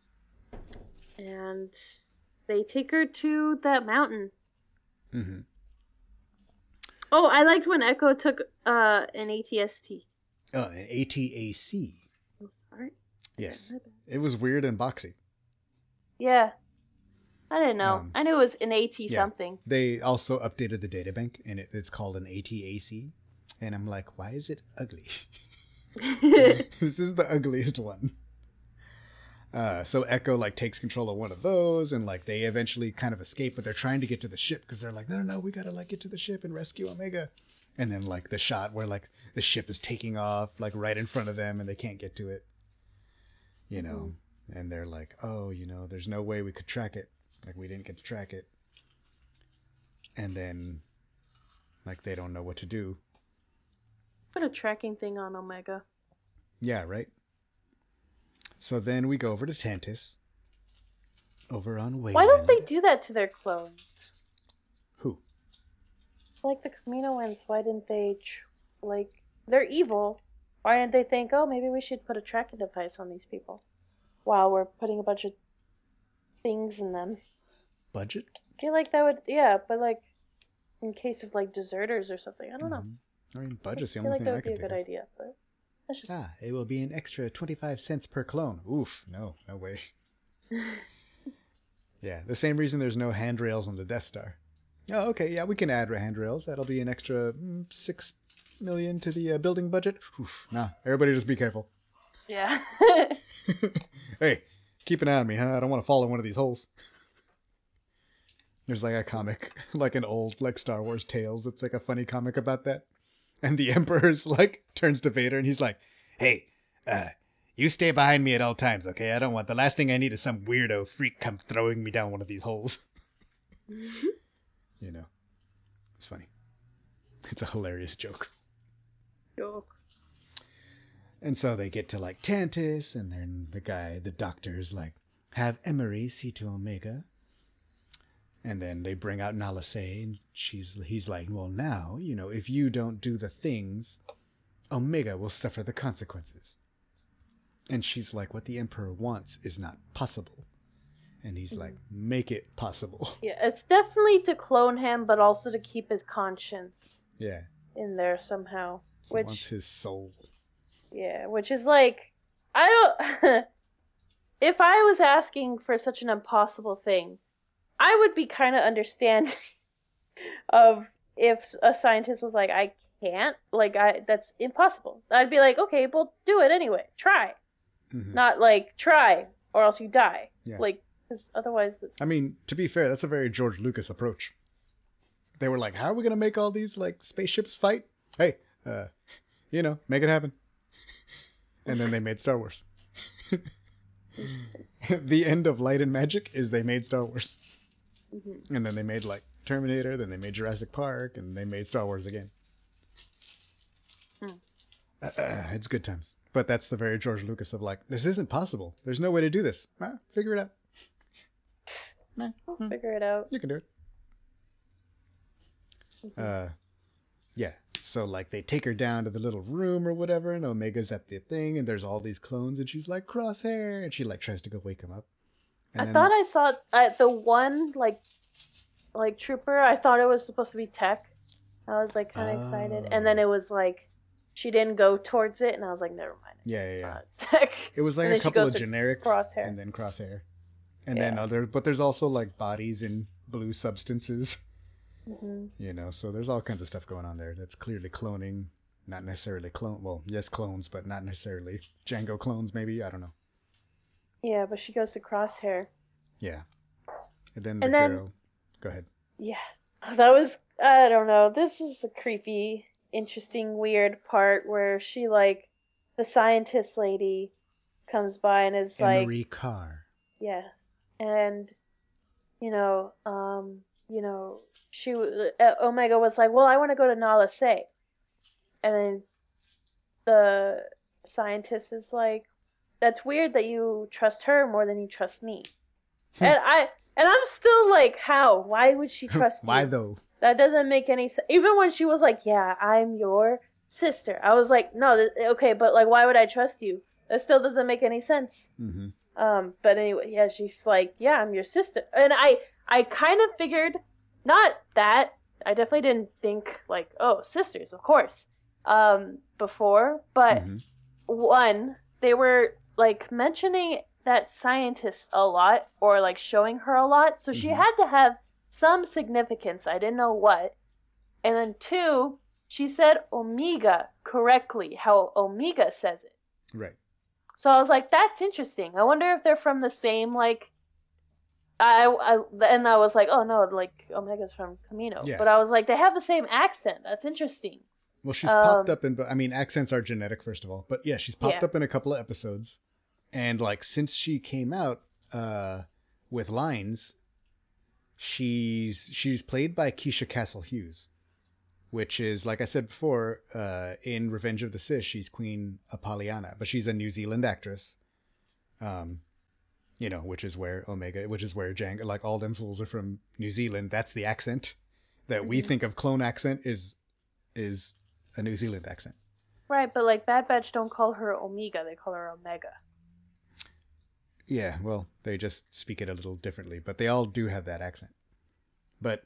and they take her to that mountain. Mm-hmm. Oh, I liked when Echo took uh an A T S T. Oh, an A T A C. Oh, sorry. Yes. It was weird and boxy. Yeah. I didn't know. Um, I knew it was an AT yeah. something. They also updated the databank, and it, it's called an A T A C. And I'm like, why is it ugly? This is the ugliest one. Uh, so Echo like takes control of one of those, and like they eventually kind of escape, but they're trying to get to the ship because they're like, no, no, no, we gotta like get to the ship and rescue Omega. And then like the shot where like the ship is taking off like right in front of them, and they can't get to it. You know, mm-hmm. And they're like, oh, you know, there's no way we could track it. Like, we didn't get to track it. And then, like, they don't know what to do. Put a tracking thing on Omega. Yeah, right? So then we go over to Tantis. Over on Wayland. Why don't they do that to their clones? Who? Like the Kaminoans, why didn't they, tr- like, they're evil. Why didn't they think, oh, maybe we should put a tracking device on these people? While we're putting a bunch of things in them. Budget? I feel like that would, yeah, but like in case of like deserters or something. I don't know. Mm-hmm. I mean, budget's the I feel only like thing that I would can be a think good of. idea, but that's just. Ah, it will be an extra twenty-five cents per clone. Oof, no, no way. Yeah, the same reason there's no handrails on the Death Star. Oh, okay, yeah, we can add handrails. That'll be an extra mm, six million to the uh, building budget. Oof, nah, everybody just be careful. Yeah. Hey, keep an eye on me, huh? I don't want to fall in one of these holes. There's like a comic, like an old like Star Wars Tales that's like a funny comic about that. And the Emperor's like turns to Vader and he's like, hey, uh, you stay behind me at all times, okay? I don't want, the last thing I need is some weirdo freak come throwing me down one of these holes. You know, it's funny. It's a hilarious joke. Joke. And so they get to like Tantis, and then the guy, the doctor's like, have Emery see to Omega. And then they bring out Nala Se, and she's he's like, well, now, you know, if you don't do the things, Omega will suffer the consequences. And she's like, what the Emperor wants is not possible. And he's like, make it possible. Yeah, it's definitely to clone him, but also to keep his conscience. Yeah. In there somehow. He which wants his soul. Yeah, which is like, I don't. If I was asking for such an impossible thing, I would be kind of understanding of if a scientist was like, I can't, like, I that's impossible. I'd be like, okay, well, do it anyway. Try. Mm-hmm. Not like, try, or else you die. Yeah. Like, because otherwise... The- I mean, to be fair, that's a very George Lucas approach. They were like, how are we going to make all these, like, spaceships fight? Hey, uh, you know, make it happen. And then they made Star Wars. The end of Light and Magic is they made Star Wars. Mm-hmm. And then they made like Terminator, then they made Jurassic Park, and they made Star Wars again. Hmm. Uh, uh, it's good times. But that's the very George Lucas of like, this isn't possible. There's no way to do this. Ah, figure it out. Nah, we'll figure it out. You can do it. Mm-hmm. Uh, yeah. So like they take her down to the little room or whatever, and Omega's at the thing, and there's all these clones, and she's like, Crosshair, and she like tries to go wake him up. And I then, thought I saw uh, the one like like trooper. I thought it was supposed to be Tech. I was like kind of oh. excited, and then it was like she didn't go towards it, and I was like, never mind. Yeah, yeah, yeah. Uh, tech. It was like And a then she couple of goes to generics Crosshair. and then Crosshair. And Yeah. then other, but there's also like bodies in blue substances, hmm you know, so there's all kinds of stuff going on there that's clearly cloning, not necessarily clone, well, yes, clones, but not necessarily Django clones, maybe, I don't know. Yeah, but she goes to Crosshair. Yeah. And then the And then- girl, go ahead. Yeah. That was, I don't know, this is a creepy, interesting, weird part where she, like, the scientist lady comes by and is like, Emery Carr. yeah. And, you know, um, you know, she, uh, Omega was like, well, I want to go to Nala Se. And then the scientist is like, that's weird that you trust her more than you trust me. and I, and I'm still like, how? Why would she trust Why you? though? That doesn't make any sense. Even when she was like, yeah, I'm your sister. I was like, no, th- okay, but like, why would I trust you? That still doesn't make any sense. Mm-hmm. Um, but anyway, yeah, she's like, yeah, I'm your sister. And I, I kind of figured, not that, I definitely didn't think like, oh, sisters, of course, um, before. But Mm-hmm. one, they were like mentioning that scientist a lot or like showing her a lot. So she Mhm. had to have some significance. I didn't know what. And then two, she said Omega correctly, how Omega says it. Right. So I was like, that's interesting. I wonder if they're from the same, like, I, I and I was like, oh no, like Omega's from Camino. Yeah. But I was like, they have the same accent. That's interesting. Well, she's popped Um, up in, I mean, accents are genetic, first of all, but yeah, she's popped Yeah. up in a couple of episodes. And like, since she came out, uh, with lines, she's, she's played by Keisha Castle Hughes, which is, like I said before, uh, in Revenge of the Sith, she's Queen Apollyon, but she's a New Zealand actress. Um, you know, which is where Omega, which is where Django, like all them fools are from New Zealand. That's the accent that we Mhm. think of clone accent is, is a New Zealand accent. Right, but like Bad Batch don't call her Omega, they call her Omega. Yeah, well, they just speak it a little differently, but they all do have that accent. But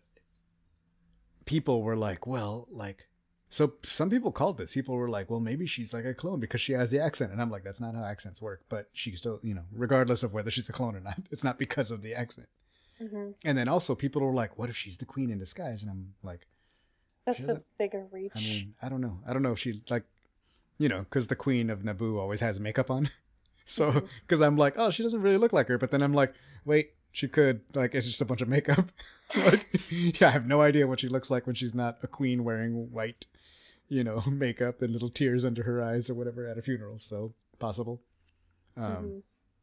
people were like, well, like, so some people called this. People were like, well, maybe she's like a clone because she has the accent. And I'm like, that's not how accents work. But she still, you know, regardless of whether she's a clone or not, it's not because of the accent. hmm And then also people were like, what if she's the queen in disguise? And I'm like, That's She a doesn't- bigger reach. I mean, I don't know. I don't know if she, like, you know, because the queen of Naboo always has makeup on. So, because I'm like, oh, she doesn't really look like her. But then I'm like, wait, she could. Like, it's just a bunch of makeup. Like, yeah, I have no idea what she looks like when she's not a queen wearing white, you know, makeup and little tears under her eyes or whatever at a funeral. So, possible. Um, Mhm.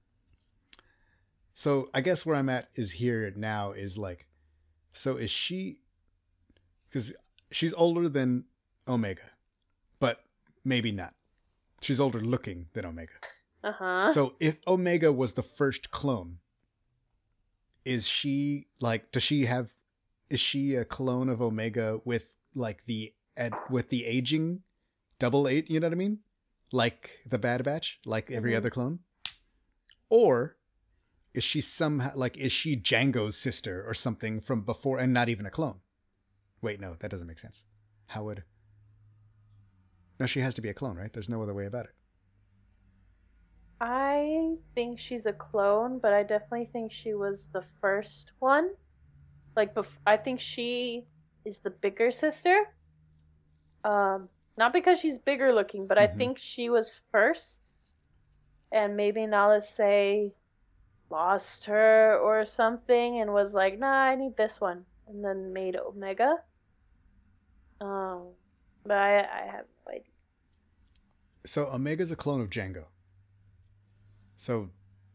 So, I guess where I'm at is here now is like, so is she, because she's older than Omega, but maybe not. She's older looking than Omega. Uh-huh. So if Omega was the first clone, is she like, does she have, is she a clone of Omega with like the, ed, with the aging double eight, you know what I mean? Like the Bad Batch, like every Mhm. other clone? Or is she somehow, like, is she Django's sister or something from before and not even a clone? Wait, no, that doesn't make sense. How would, no, she has to be a clone, right? There's no other way about it. I think she's a clone, but I definitely think she was the first one. Like, bef- I think she is the bigger sister. Um, not because she's bigger looking, but I Mhm. think she was first. And maybe Nala Se lost her or something and was like, nah, I need this one. And then made Omega. Um, but I, I have no idea. So Omega's a clone of Django. So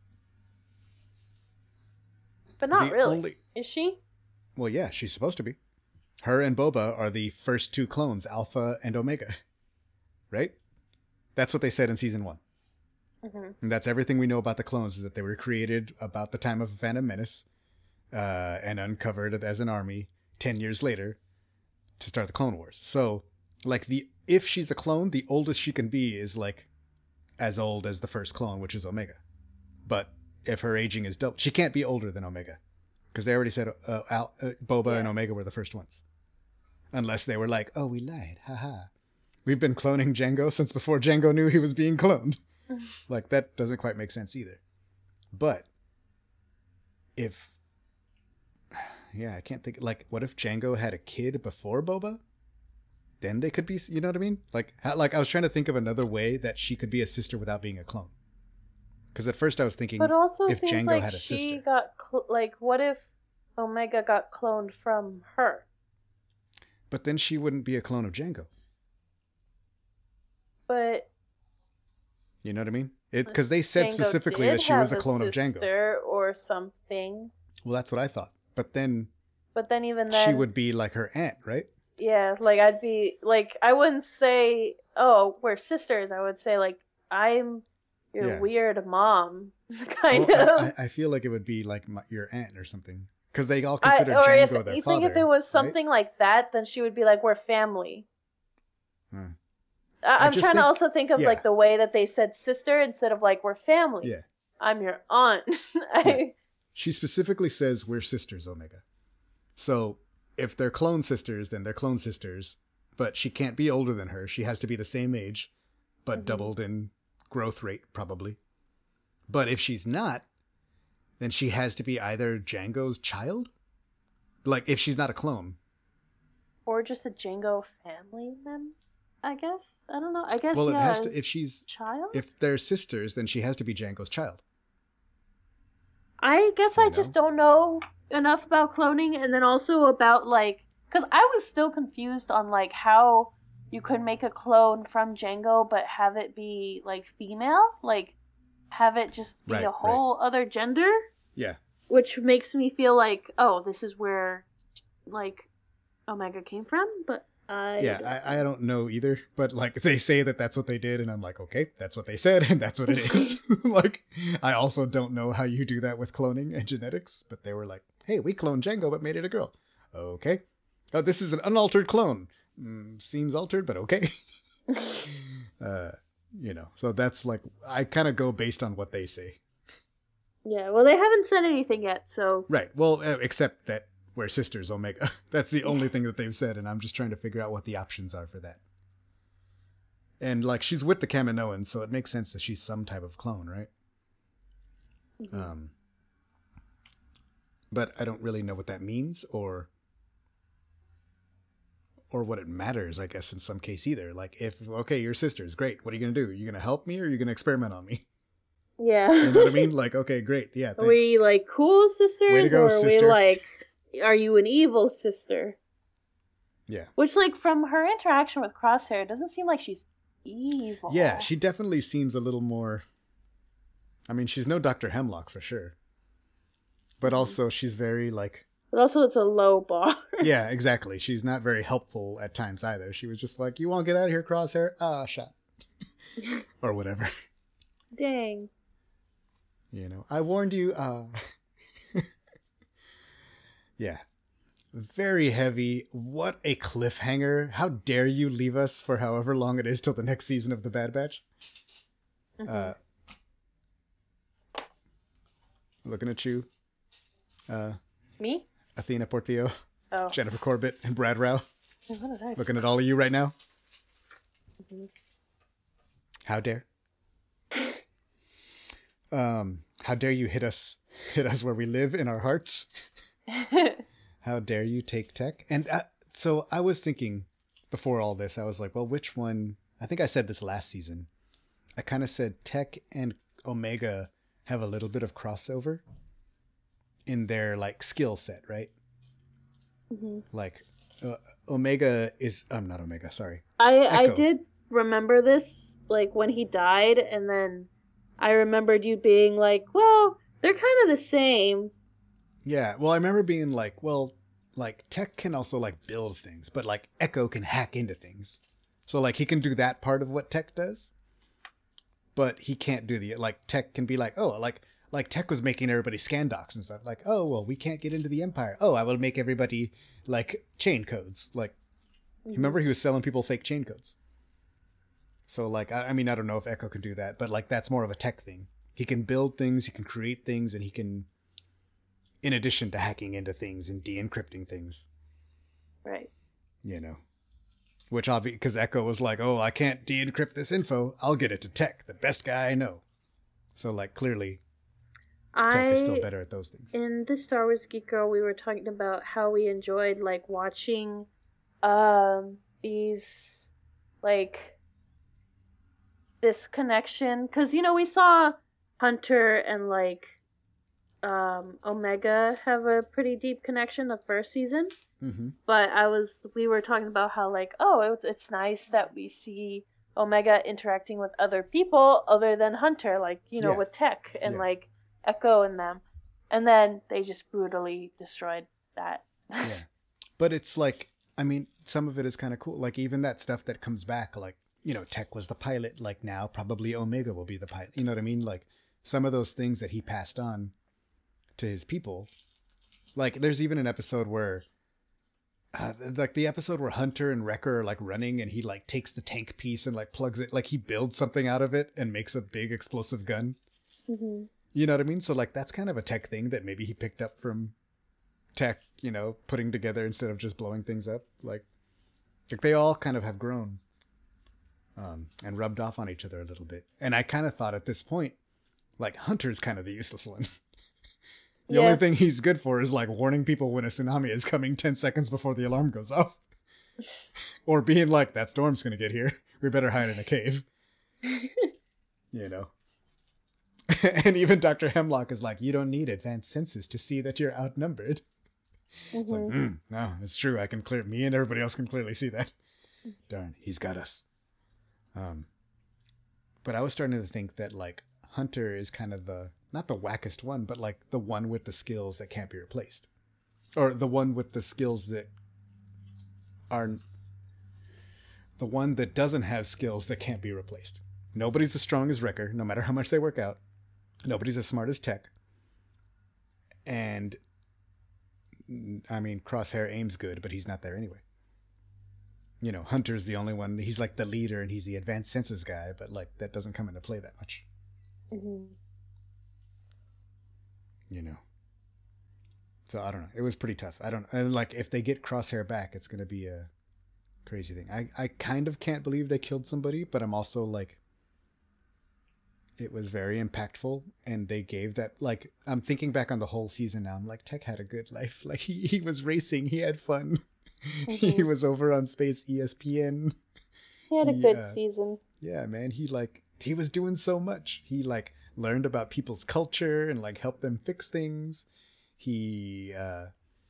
But not the really. only- Is she? well, yeah, she's supposed to be. Her and Boba are the first two clones, Alpha and Omega. Right? That's what they said in season one. hmm And that's everything we know about the clones, is that they were created about the time of Phantom Menace uh, and uncovered as an army ten years later to start the Clone Wars. So, like, the if she's a clone, the oldest she can be is, like, as old as the first clone, which is Omega. But if her aging is double, she can't be older than Omega. Because they already said uh, Al, uh, Boba and Yeah. Omega were the first ones. Unless they were like, oh, we lied, haha. We've been cloning Django since before Django knew he was being cloned. Like, that doesn't quite make sense either. But if, yeah, I can't think, like, what if Django had a kid before Boba? Then they could be, you know what I mean? Like, how, like I was trying to think of another way that she could be a sister without being a clone. Because at first I was thinking, But also if seems Django like had a she sister. got cl- like, what if Omega got cloned from her? But then she wouldn't be a clone of Django. But You know what I mean? Because they said Django specifically did that she was a have clone of Django. sister or something. Well, that's what I thought. But then But then even then, she would be like her aunt, right? yeah, like I'd be like, I wouldn't say, oh, we're sisters. I would say like, I'm your Yeah. weird mom, kind Well, of. I, I feel like it would be like my, your aunt or something. Because they all I, consider or if Django their you father. think if it was right? something like that, then she would be like, we're family. Hmm. I, I I'm just trying to think- also think of yeah. like the way that they said sister instead of like we're family. Yeah. I'm your aunt. I, Yeah. She specifically says we're sisters, Omega. So if they're clone sisters, then they're clone sisters. But she can't be older than her. She has to be the same age, but Mhm. doubled in growth rate, probably. But if she's not, then she has to be either Django's child? Like, if she's not a clone. Or just a Django family member, I guess. I don't know. I guess Well, it yeah, has to, as if she's, child. if they're sisters, then she has to be Django's child. I guess You I just know? don't know enough about cloning, and then also about like, because I was still confused on like how you could make a clone from Django but have it be like female, like have it just be Right, a right. whole other gender, Yeah. which makes me feel like, oh, this is where like Omega came from, but I Yeah, I, I don't know either, but like they say that that's what they did, and I'm like, okay, that's what they said, and that's what it is. Like, I also don't know how you do that with cloning and genetics, but they were like, hey, we cloned Django but made it a girl. Okay. Oh, this is an unaltered clone. Mm, seems altered, but okay. uh, you know, so that's like, I kind of go based on what they say. Yeah, well, they haven't said anything yet, so Right. Well, uh, except that we're sisters, Omega. That's the only thing that they've said, and I'm just trying to figure out what the options are for that. And, like, she's with the Kaminoans, so it makes sense that she's some type of clone, right? Mhm. Um, but I don't really know what that means, or or what it matters, I guess, in some case either. Like, if, okay, you're sisters, great. What are you going to do? Are you going to help me, or are you going to experiment on me? yeah. You know what I mean? Like, okay, great. Yeah, Are thanks. we like cool sisters, Way to go, or are sister. we like, are you an evil sister? Yeah. Which, like, from her interaction with Crosshair, it doesn't seem like she's evil. Yeah, she definitely seems a little more. I mean, she's no Doctor Hemlock for sure. But also, she's very, like. But also, it's a low bar. Yeah, exactly. She's not very helpful at times either. She was just like, you won't get out of here, Crosshair? Ah, shot. Or whatever. Dang. You know, I warned you. Uh... Yeah. Very heavy. What a cliffhanger. How dare you leave us for however long it is till the next season of The Bad Batch? Mhm. Uh, looking at you, uh, Me? Athena Portillo, Oh. Jennifer Corbett, and Brad Rao. What did I Looking at all of you right now. Mhm. How dare? Um, how dare you hit us, hit us where we live in our hearts? How dare you take Tech? And uh, so I was thinking before all this, I was like, well, which one? I think I said this last season. I kind of said Tech and Omega have a little bit of crossover in their like skill set, right? Mhm. Like uh, Omega is, I'm not Omega, sorry. I I Echo. did remember this, like, when he died, and then I remembered you being like, well, they're kind of the same. Yeah, well, I remember being like, well, like Tech can also like build things, but like Echo can hack into things. So like he can do that part of what Tech does, but he can't do the like Tech can be like, oh, like like Tech was making everybody scan docs and stuff. Like, oh, well, we can't get into the Empire. Oh, I will make everybody like chain codes. Like, remember he was selling people fake chain codes. So like, I, I mean, I don't know if Echo can do that, but like that's more of a Tech thing. He can build things, he can create things, and he can. In addition to hacking into things and de-encrypting things, Right. you know. Which obviously, because Echo was like, oh, I can't de-encrypt this info. I'll get it to Tech, the best guy I know. So, like, clearly, Tech I is still better at those things. in the Star Wars Geek Girl, we were talking about how we enjoyed like watching um these like this connection, because you know we saw Hunter and like um Omega have a pretty deep connection the first season. Mm-hmm. But I was, we were talking about how like, oh, it, it's nice that we see Omega interacting with other people other than Hunter, like, you know, Yeah. with Tech and Yeah. like Echo and them. And then they just brutally destroyed that. Yeah. But it's like, I mean, some of it is kind of cool. Like, even that stuff that comes back, like, you know, Tech was the pilot. Like, now probably Omega will be the pilot. You know what I mean? Like, some of those things that he passed on to his people. Like, there's even an episode where, uh, like, the episode where Hunter and Wrecker are, like, running and he, like, takes the tank piece and, like, plugs it. Like, he builds something out of it and makes a big explosive gun. Mm-hmm. You know what I mean? So, like, that's kind of a Tech thing that maybe he picked up from Tech, you know, putting together instead of just blowing things up. Like, like they all kind of have grown um, and rubbed off on each other a little bit. And I kind of thought at this point, like, Hunter's kind of the useless one. The Yeah. only thing he's good for is, like, warning people when a tsunami is coming ten seconds before the alarm goes off. Or being like, that storm's going to get here. We better hide in a cave. You know? And even Doctor Hemlock is like, you don't need advanced senses to see that you're outnumbered. It's like, Mm-hmm. mm, no, it's true. I can clear, me and everybody else can clearly see that. Darn, he's got us. Um, but I was starting to think that, like, Hunter is kind of the, not the wackest one, but like the one with the skills that can't be replaced. Or the one with the skills that are, the one that doesn't have skills that can't be replaced. Nobody's as strong as Wrecker, no matter how much they work out. Nobody's as smart as Tech. And, I mean, Crosshair aims good, but he's not there anyway. You know, Hunter's the only one, he's like the leader and he's the advanced senses guy, but like that doesn't come into play that much. Mm-hmm. You know. So I don't know. It was pretty tough. I don't and like if they get Crosshair back, it's gonna be a crazy thing. I, I kind of can't believe they killed somebody, but I'm also like it was very impactful and they gave that like I'm thinking back on the whole season now. I'm like, Tech had a good life. Like he, he was racing, he had fun. Mm-hmm. He was over on Space E S P N. He had a He, good uh, season. Yeah, man. He like he was doing so much. He like learned about people's culture and like helped them fix things. He uh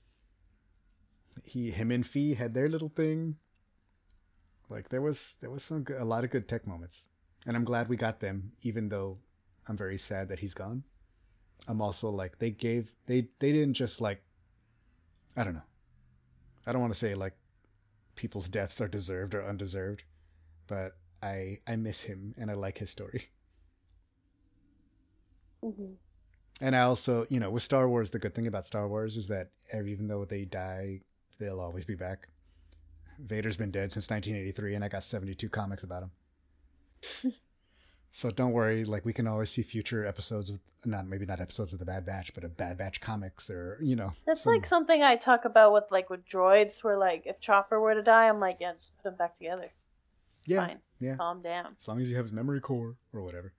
he him and Fee had their little thing. Like there was there was some good, a lot of good Tech moments. And I'm glad we got them, even though I'm very sad that he's gone. I'm also like they gave they they didn't just like I don't know. I don't want to say like people's deaths are deserved or undeserved, but I I miss him and I like his story. Mm-hmm. And I also, you know, with Star Wars, the good thing about Star Wars is that even though they die, they'll always be back. Vader's been dead since nineteen eighty-three, and I got seventy-two comics about him. So don't worry, like we can always see future episodes of not maybe not episodes of the Bad Batch, but a Bad Batch comics or you know. That's some- like something I talk about with like with droids, where like if Chopper were to die, I'm like, yeah, just put them back together. yeah, Fine. yeah. Calm down. As long as you have his memory core or whatever.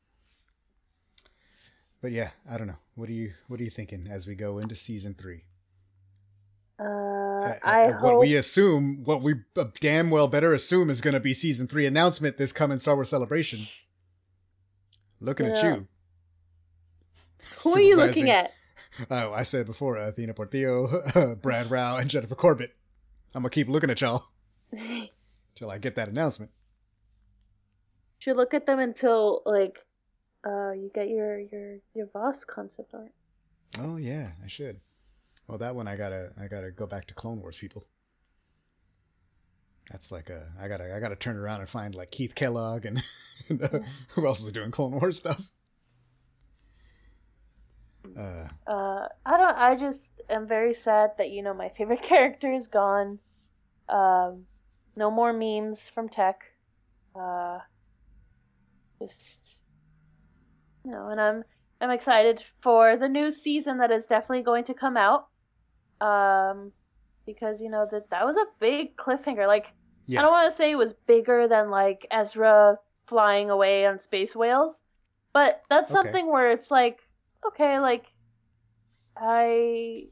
But yeah, I don't know. What are you What are you thinking as we go into season three? Uh, Uh, I uh, hope. what we assume, what we uh, damn well better assume is going to be season three announcement this coming Star Wars Celebration. Looking at Yeah. you. Who are you looking Supervising- at? Oh, I said before, uh, Athena Portillo, Brad Rao, and Jennifer Corbett. I'm going to keep looking at y'all till I get that announcement. Should look at them until like, uh, you get your your your Voss concept art. Oh yeah, I should. Well, that one I gotta I gotta go back to Clone Wars people. That's like a I gotta I gotta turn around and find like Keith Kellogg and, and uh, who else is doing Clone Wars stuff. Uh, Uh, I don't. I just am very sad that you know my favorite character is gone. Um, no more memes from Tech. Uh, just you know, and I'm I'm excited for the new season that is definitely going to come out. Um, because you know that that was a big cliffhanger. Like Yeah. I don't want to say it was bigger than like Ezra flying away on space whales, but that's Okay. something where it's like, okay, like I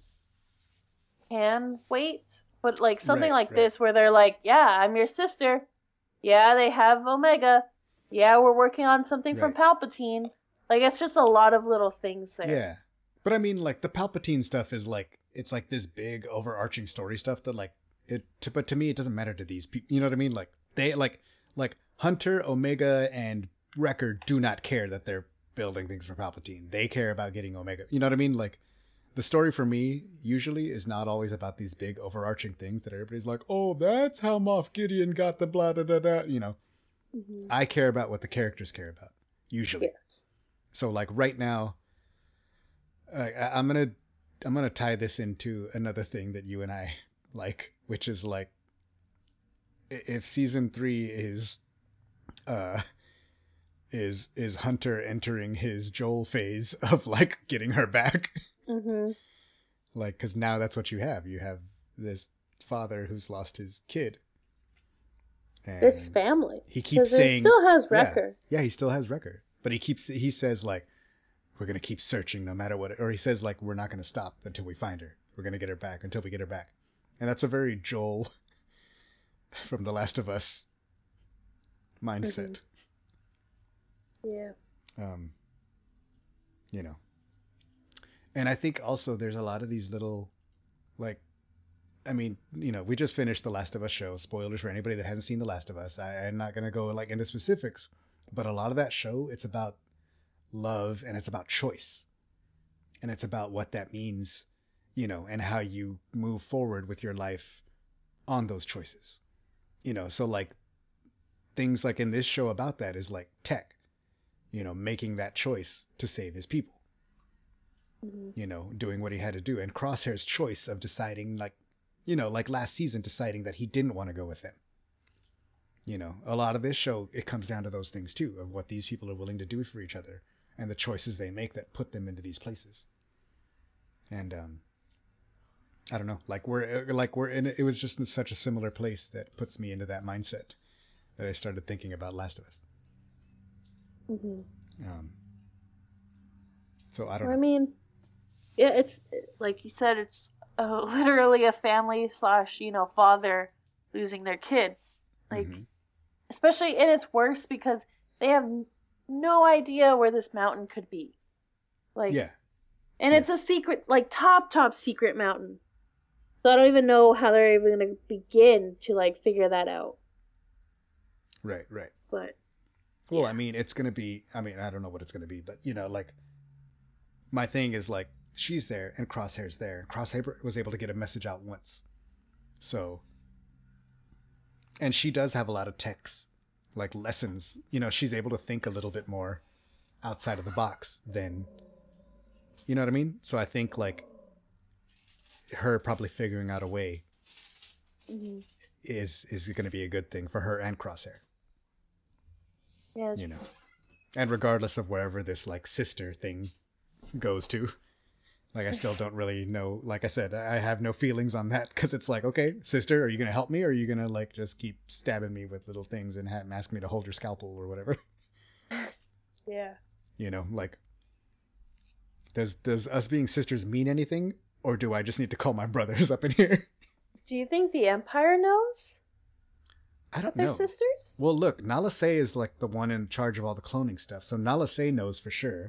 can wait, but like something Right, like right. this where they're like, yeah, I'm your sister. Yeah, they have Omega. Yeah, we're working on something from Right. Palpatine. Like it's just a lot of little things there. Yeah. But I mean, like, the Palpatine stuff is like, it's like this big overarching story stuff that, like, it, to, but to me, it doesn't matter to these people. You know what I mean? Like, they, like, like, Hunter, Omega, and Wrecker do not care that they're building things for Palpatine. They care about getting Omega. You know what I mean? Like, the story for me usually is not always about these big overarching things that everybody's like, oh, that's how Moff Gideon got the blah, da, da, da. You know, Mhm. I care about what the characters care about, usually. Yes. So, like, right now, I, I- I'm gonna I'm gonna tie this into another thing that you and I like, which is like, i- if season three is, uh, is is Hunter entering his Joel phase of like getting her back, Mm-hmm. like, because now that's what you have. You have this father who's lost his kid, and This family. he keeps 'Cause it saying, still has yeah, Wrecker. yeah, he still has Wrecker, but he keeps he says like, we're gonna keep searching no matter what, or he says like, we're not gonna stop until we find her. We're gonna get her back until we get her back, and that's a very Joel from The Last of Us mindset. Yeah. Um, you know, and I think also there's a lot of these little, like, I mean, you know, we just finished The Last of Us show. Spoilers for anybody that hasn't seen The Last of Us. I, I'm not gonna go like into specifics, but a lot of that show, it's about love and it's about choice, and it's about what that means, you know, and how you move forward with your life on those choices, you know. So like things like in this show about that is like Tech, you know, making that choice to save his people, Mm-hmm. you know, doing what he had to do, and Crosshair's choice of deciding, like, you know, like last season, deciding that he didn't want to go with them. You know, a lot of this show, it comes down to those things too, of what these people are willing to do for each other and the choices they make that put them into these places. And um I don't know, like we're like we're in it was just in such a similar place that puts me into that mindset that I started thinking about Last of Us. Mm-hmm. Um so I don't I know. mean, yeah, it's like you said, it's uh, literally a family slash, you know, father losing their kid. Like, Mhm. especially, and it's worse because they have no idea where this mountain could be. Like, Yeah. and yeah. it's a secret, like top, top secret mountain. So I don't even know how they're even going to begin to like figure that out. Right, right. But Well, Yeah. I mean, it's going to be, I mean, I don't know what it's going to be, but, you know, like, my thing is, like, she's there and Crosshair's there. And Crosshair was able to get a message out once. So, and she does have a lot of techs, like, lessons. You know, she's able to think a little bit more outside of the box than, you know what I mean? So I think, like, her probably figuring out a way mhm. is is going to be a good thing for her and Crosshair. yeah, You know, and regardless of wherever this like sister thing goes to, like I still don't really know. Like I said, I have no feelings on that, because it's like, okay, sister, are you gonna help me, or are you gonna like just keep stabbing me with little things and ha- ask me to hold your scalpel or whatever? yeah. You know, like, does does us being sisters mean anything, or do I just need to call my brothers up in here? Do you think the Empire knows I don't that they're know. sisters? Well, look, Nala Se is like the one in charge of all the cloning stuff, so Nala Se knows for sure.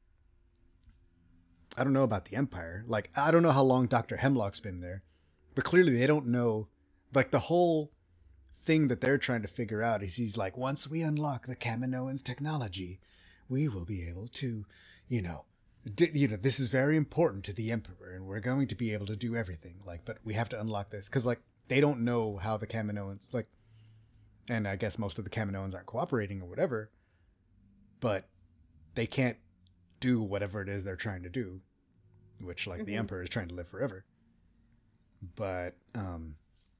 I don't know about the Empire. Like, I don't know how long Doctor Hemlock's been there, but clearly they don't know. Like, the whole thing that they're trying to figure out is he's like, once we unlock the Kaminoans technology, we will be able to, you know, d- you know, this is very important to the Emperor, and we're going to be able to do everything. Like, but we have to unlock this because, like, they don't know how the Kaminoans, like, and I guess most of the Kaminoans aren't cooperating or whatever, but they can't do whatever it is they're trying to do, which, like, the Mhm. Emperor is trying to live forever. But um,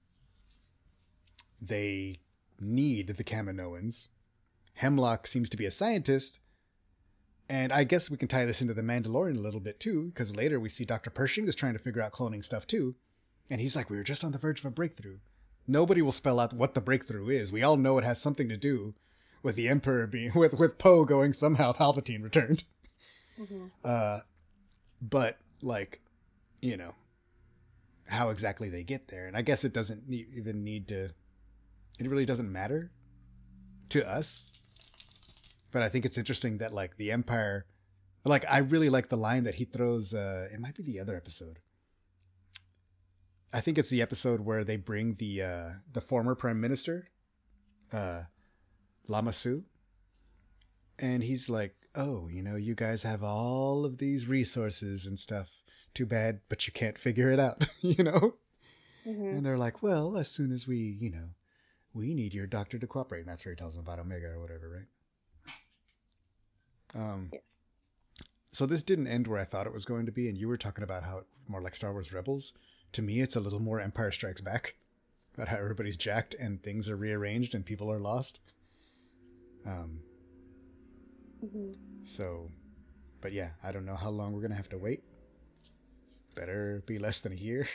they need the Kaminoans. Hemlock seems to be a scientist, and I guess we can tie this into the Mandalorian a little bit too, because later we see Doctor Pershing is trying to figure out cloning stuff too, and he's like, we were just on the verge of a breakthrough. nobody will spell out what the breakthrough is. We all know it has something to do with the Emperor being with with Poe going somehow Palpatine returned. Mm-hmm. Uh, but like, you know, how exactly they get there, and I guess it doesn't need, even need to. It really doesn't matter to us. But I think it's interesting that like the Empire, like I really like the line that he throws. Uh, it might be the other episode. I think it's the episode where they bring the uh, the former prime minister, uh, Lama Su, and he's like, "Oh, you know, you guys have all of these resources and stuff. Too bad, but you can't figure it out." You know, Mm-hmm. and they're like, "Well, as soon as we, you know, we need your doctor to cooperate." And that's where he tells them about Omega or whatever, right? Um. Yes. So this didn't end where I thought it was going to be, and you were talking about how it more like Star Wars Rebels. To me, it's a little more Empire Strikes Back, about how everybody's jacked and things are rearranged and people are lost. Um. Mm-hmm. So, but yeah, I don't know how long we're gonna have to wait. Better be less than a year.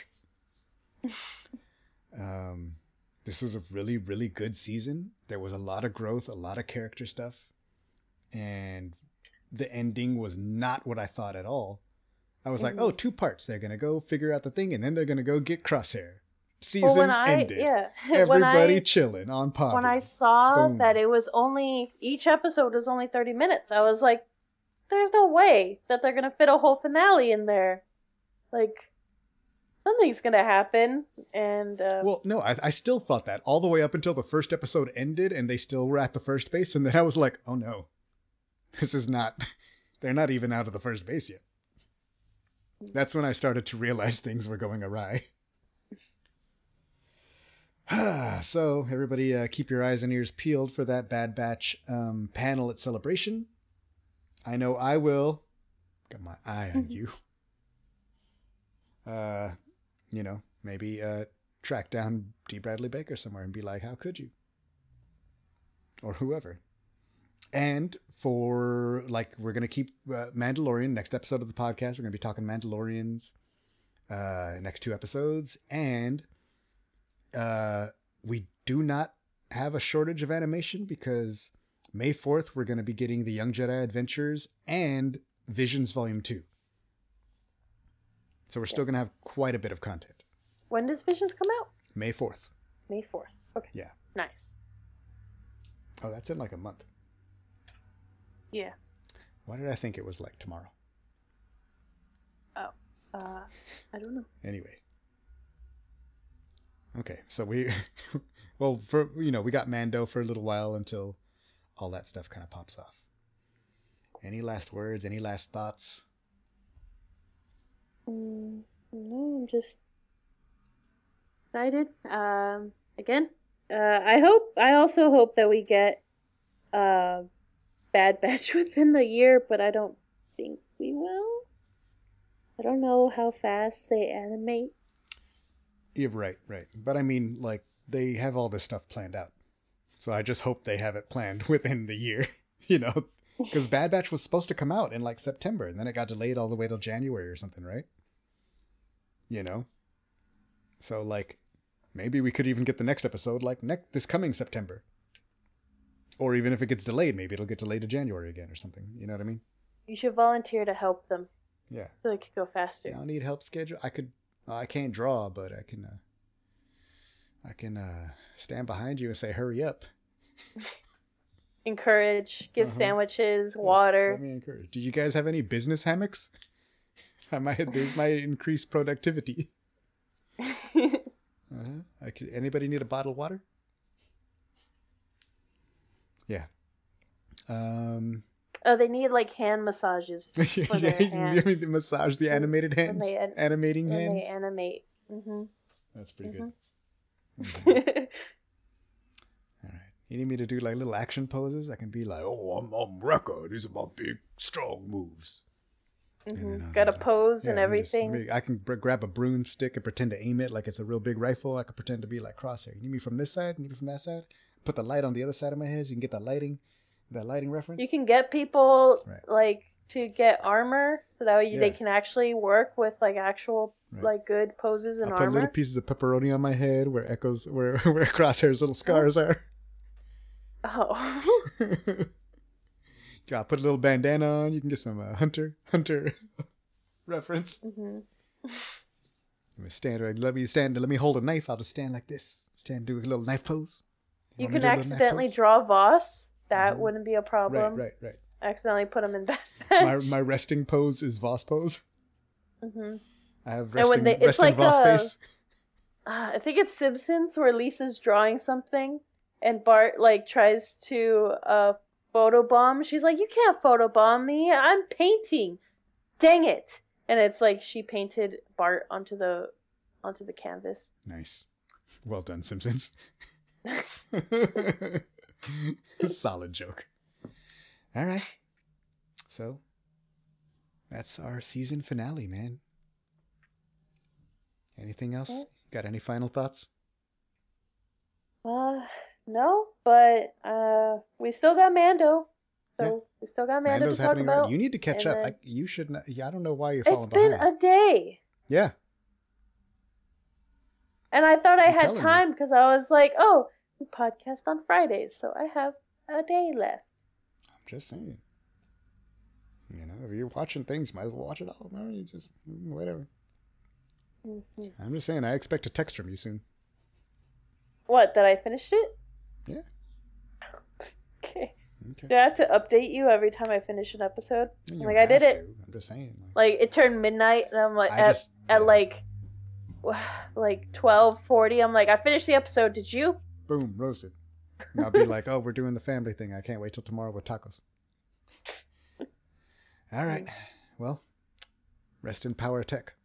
um, this was a really, really good season. There was a lot of growth, a lot of character stuff, and the ending was not what I thought at all. I was like, Mhm. oh, two parts. They're gonna go figure out the thing, and then they're gonna go get Crosshair. Season Well, when I ended. yeah, Everybody when I chilling on pod. when I saw Boom. that it was only each episode was only thirty minutes, I was like, "There's no way that they're gonna fit a whole finale in there. Like, something's gonna happen." And uh, Well, no, I, I still thought that all the way up until the first episode ended and they still were at the first base. And then I was like, oh no, this is not, they're not even out of the first base yet. That's when I started to realize things were going awry. So everybody uh, keep your eyes and ears peeled for that Bad Batch um, panel at Celebration. I know I will. Got my eye on you. Uh, you know, maybe uh, track down D. Bradley Baker somewhere and be like, how could you? Or whoever. And for, like, we're going to keep uh, Mandalorian, next episode of the podcast, we're going to be talking Mandalorians uh, next two episodes. And uh, we do not have a shortage of animation because May fourth, we're going to be getting the Young Jedi Adventures and Visions Volume two. So we're still going to have quite a bit of content. when does Visions come out? May fourth. May fourth. Okay. Yeah. Nice. Oh, that's in like a month. Yeah. Why did I think it was like tomorrow? Oh. Uh, I don't know. Anyway. Okay, so we, well, for, you know, we got Mando for a little while until all that stuff kind of pops off. Any last words? Any last thoughts? Mm, no, I'm just excited. Um, again, uh, I hope. I also hope that we get uh, Bad Batch within the year, but I don't think we will. I don't know how fast they animate. Yeah, right, right. But I mean, like, they have all this stuff planned out. So I just hope they have it planned within the year, you know? Because Bad Batch was supposed to come out in, like, September, and then it got delayed all the way till January or something, right? You know? So, like, maybe we could even get the next episode, like, next this coming September. Or even if it gets delayed, maybe it'll get delayed to January again or something. You know what I mean? You should volunteer to help them Yeah. so they could go faster. Yeah, I need help schedule. I could... Uh, I can't draw, but I can. Uh, I can uh, stand behind you and say, "Hurry up!" Encourage, give Uh-huh. sandwiches, Yes, water. let me encourage. Do you guys have any business hammocks? I might. This might increase productivity. Uh-huh. I could, anybody need a bottle of water? Yeah. Um. Oh, they need like hand massages for yeah, their you hands need to massage the animated when hands, they an- animating when hands. they animate. Mm-hmm. That's pretty Mhm. good. Mhm. All right. You need me to do like little action poses? I can be like, oh, I'm, I'm Wrecker. These are my big, strong moves. And then I'll Got a do, like- pose Yeah, and let me just- let everything. me- I can br- grab a broomstick and pretend to aim it like it's a real big rifle. I can pretend to be like Crosshair. You need me from this side? You need me from that side? Put the light on the other side of my head so you can get that lighting, that lighting reference. You can get people Right. like to get armor, so that way Yeah. they can actually work with like actual Right. like good poses and I'll put armor. little pieces of pepperoni on my head where Echo's where where Crosshair's little scars are. Oh. Yeah, I'll put a little bandana on. You can get some uh, hunter hunter reference. hmm Let me stand right. Let me stand. Let me hold a knife. I'll just stand like this. Stand, do a little knife pose. You wanna can do a little knife accidentally pose? draw Voss. That Mhm. wouldn't be a problem. Right, right, right. Accidentally put him in that My bench. my resting pose is Voss pose. hmm I have And resting when they- it's resting like Voss a- face. Uh, I think it's Simpsons where Lisa's drawing something, and Bart like tries to uh photobomb. She's like, "You can't photobomb me. I'm painting. Dang it!" And it's like she painted Bart onto the onto the canvas. Nice. Well done, Simpsons. Solid joke. All right. So that's our season finale, man. Anything else? Yeah. Got any final thoughts? Uh, no, but uh, we still got Mando. So Yeah. we still got Mando Mando's to talk happening about. right. You need to catch and up. then- I, you should. Not, yeah, I don't know why you're It's falling been behind. a day. Yeah. And I thought I I'm had telling you. time because I was like, oh, we podcast on Fridays, so I have a day left. I'm just saying. You know, if you're watching things, might as well watch it all. No, you just whatever. Mhm. I'm just saying. I expect a text from you soon. What, that I finished it? Yeah. Okay. Okay. Do I have to update you every time I finish an episode? You Like, don't I did have it. to. I'm just saying. Like, Like, it turned midnight, and I'm like, I at, just at yeah. like, like twelve forty, I'm like, I finished the episode, did you? boom, roasted. And I'll be like, oh, we're doing the family thing. I can't wait till tomorrow with tacos. All right. Well, rest in power tech.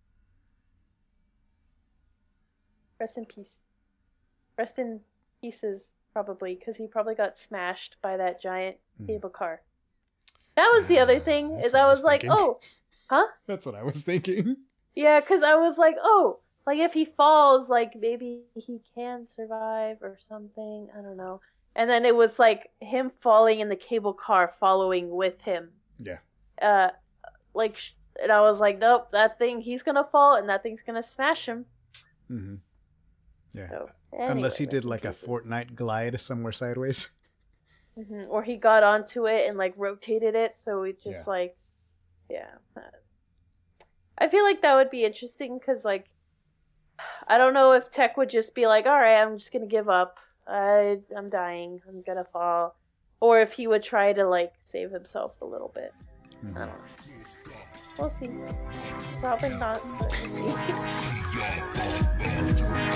Rest in peace. Rest in pieces, probably, because he probably got smashed by that giant Mm. cable car. That was the other Ah, thing, that's is what I I was was like, thinking. oh, huh? That's what I was thinking. Yeah, because I was like, oh, like if he falls, like maybe he can survive or something. I don't know. And then it was like him falling in the cable car following with him. Yeah. Uh, like, sh- and I was like, nope, that thing, he's gonna fall and that thing's gonna smash him. Mm-hmm. Yeah. So, Unless he anyway, did rest in like a pieces. Fortnite glide somewhere sideways. Mhm. Or he got onto it and like rotated it, so we just Yeah. like, yeah. I feel like that would be interesting because like, I don't know if Tech would just be like, all right, I'm just gonna give up. I I'm dying. I'm gonna fall, or if he would try to like save himself a little bit. Mhm. I don't know. We'll see. Probably not. But maybe.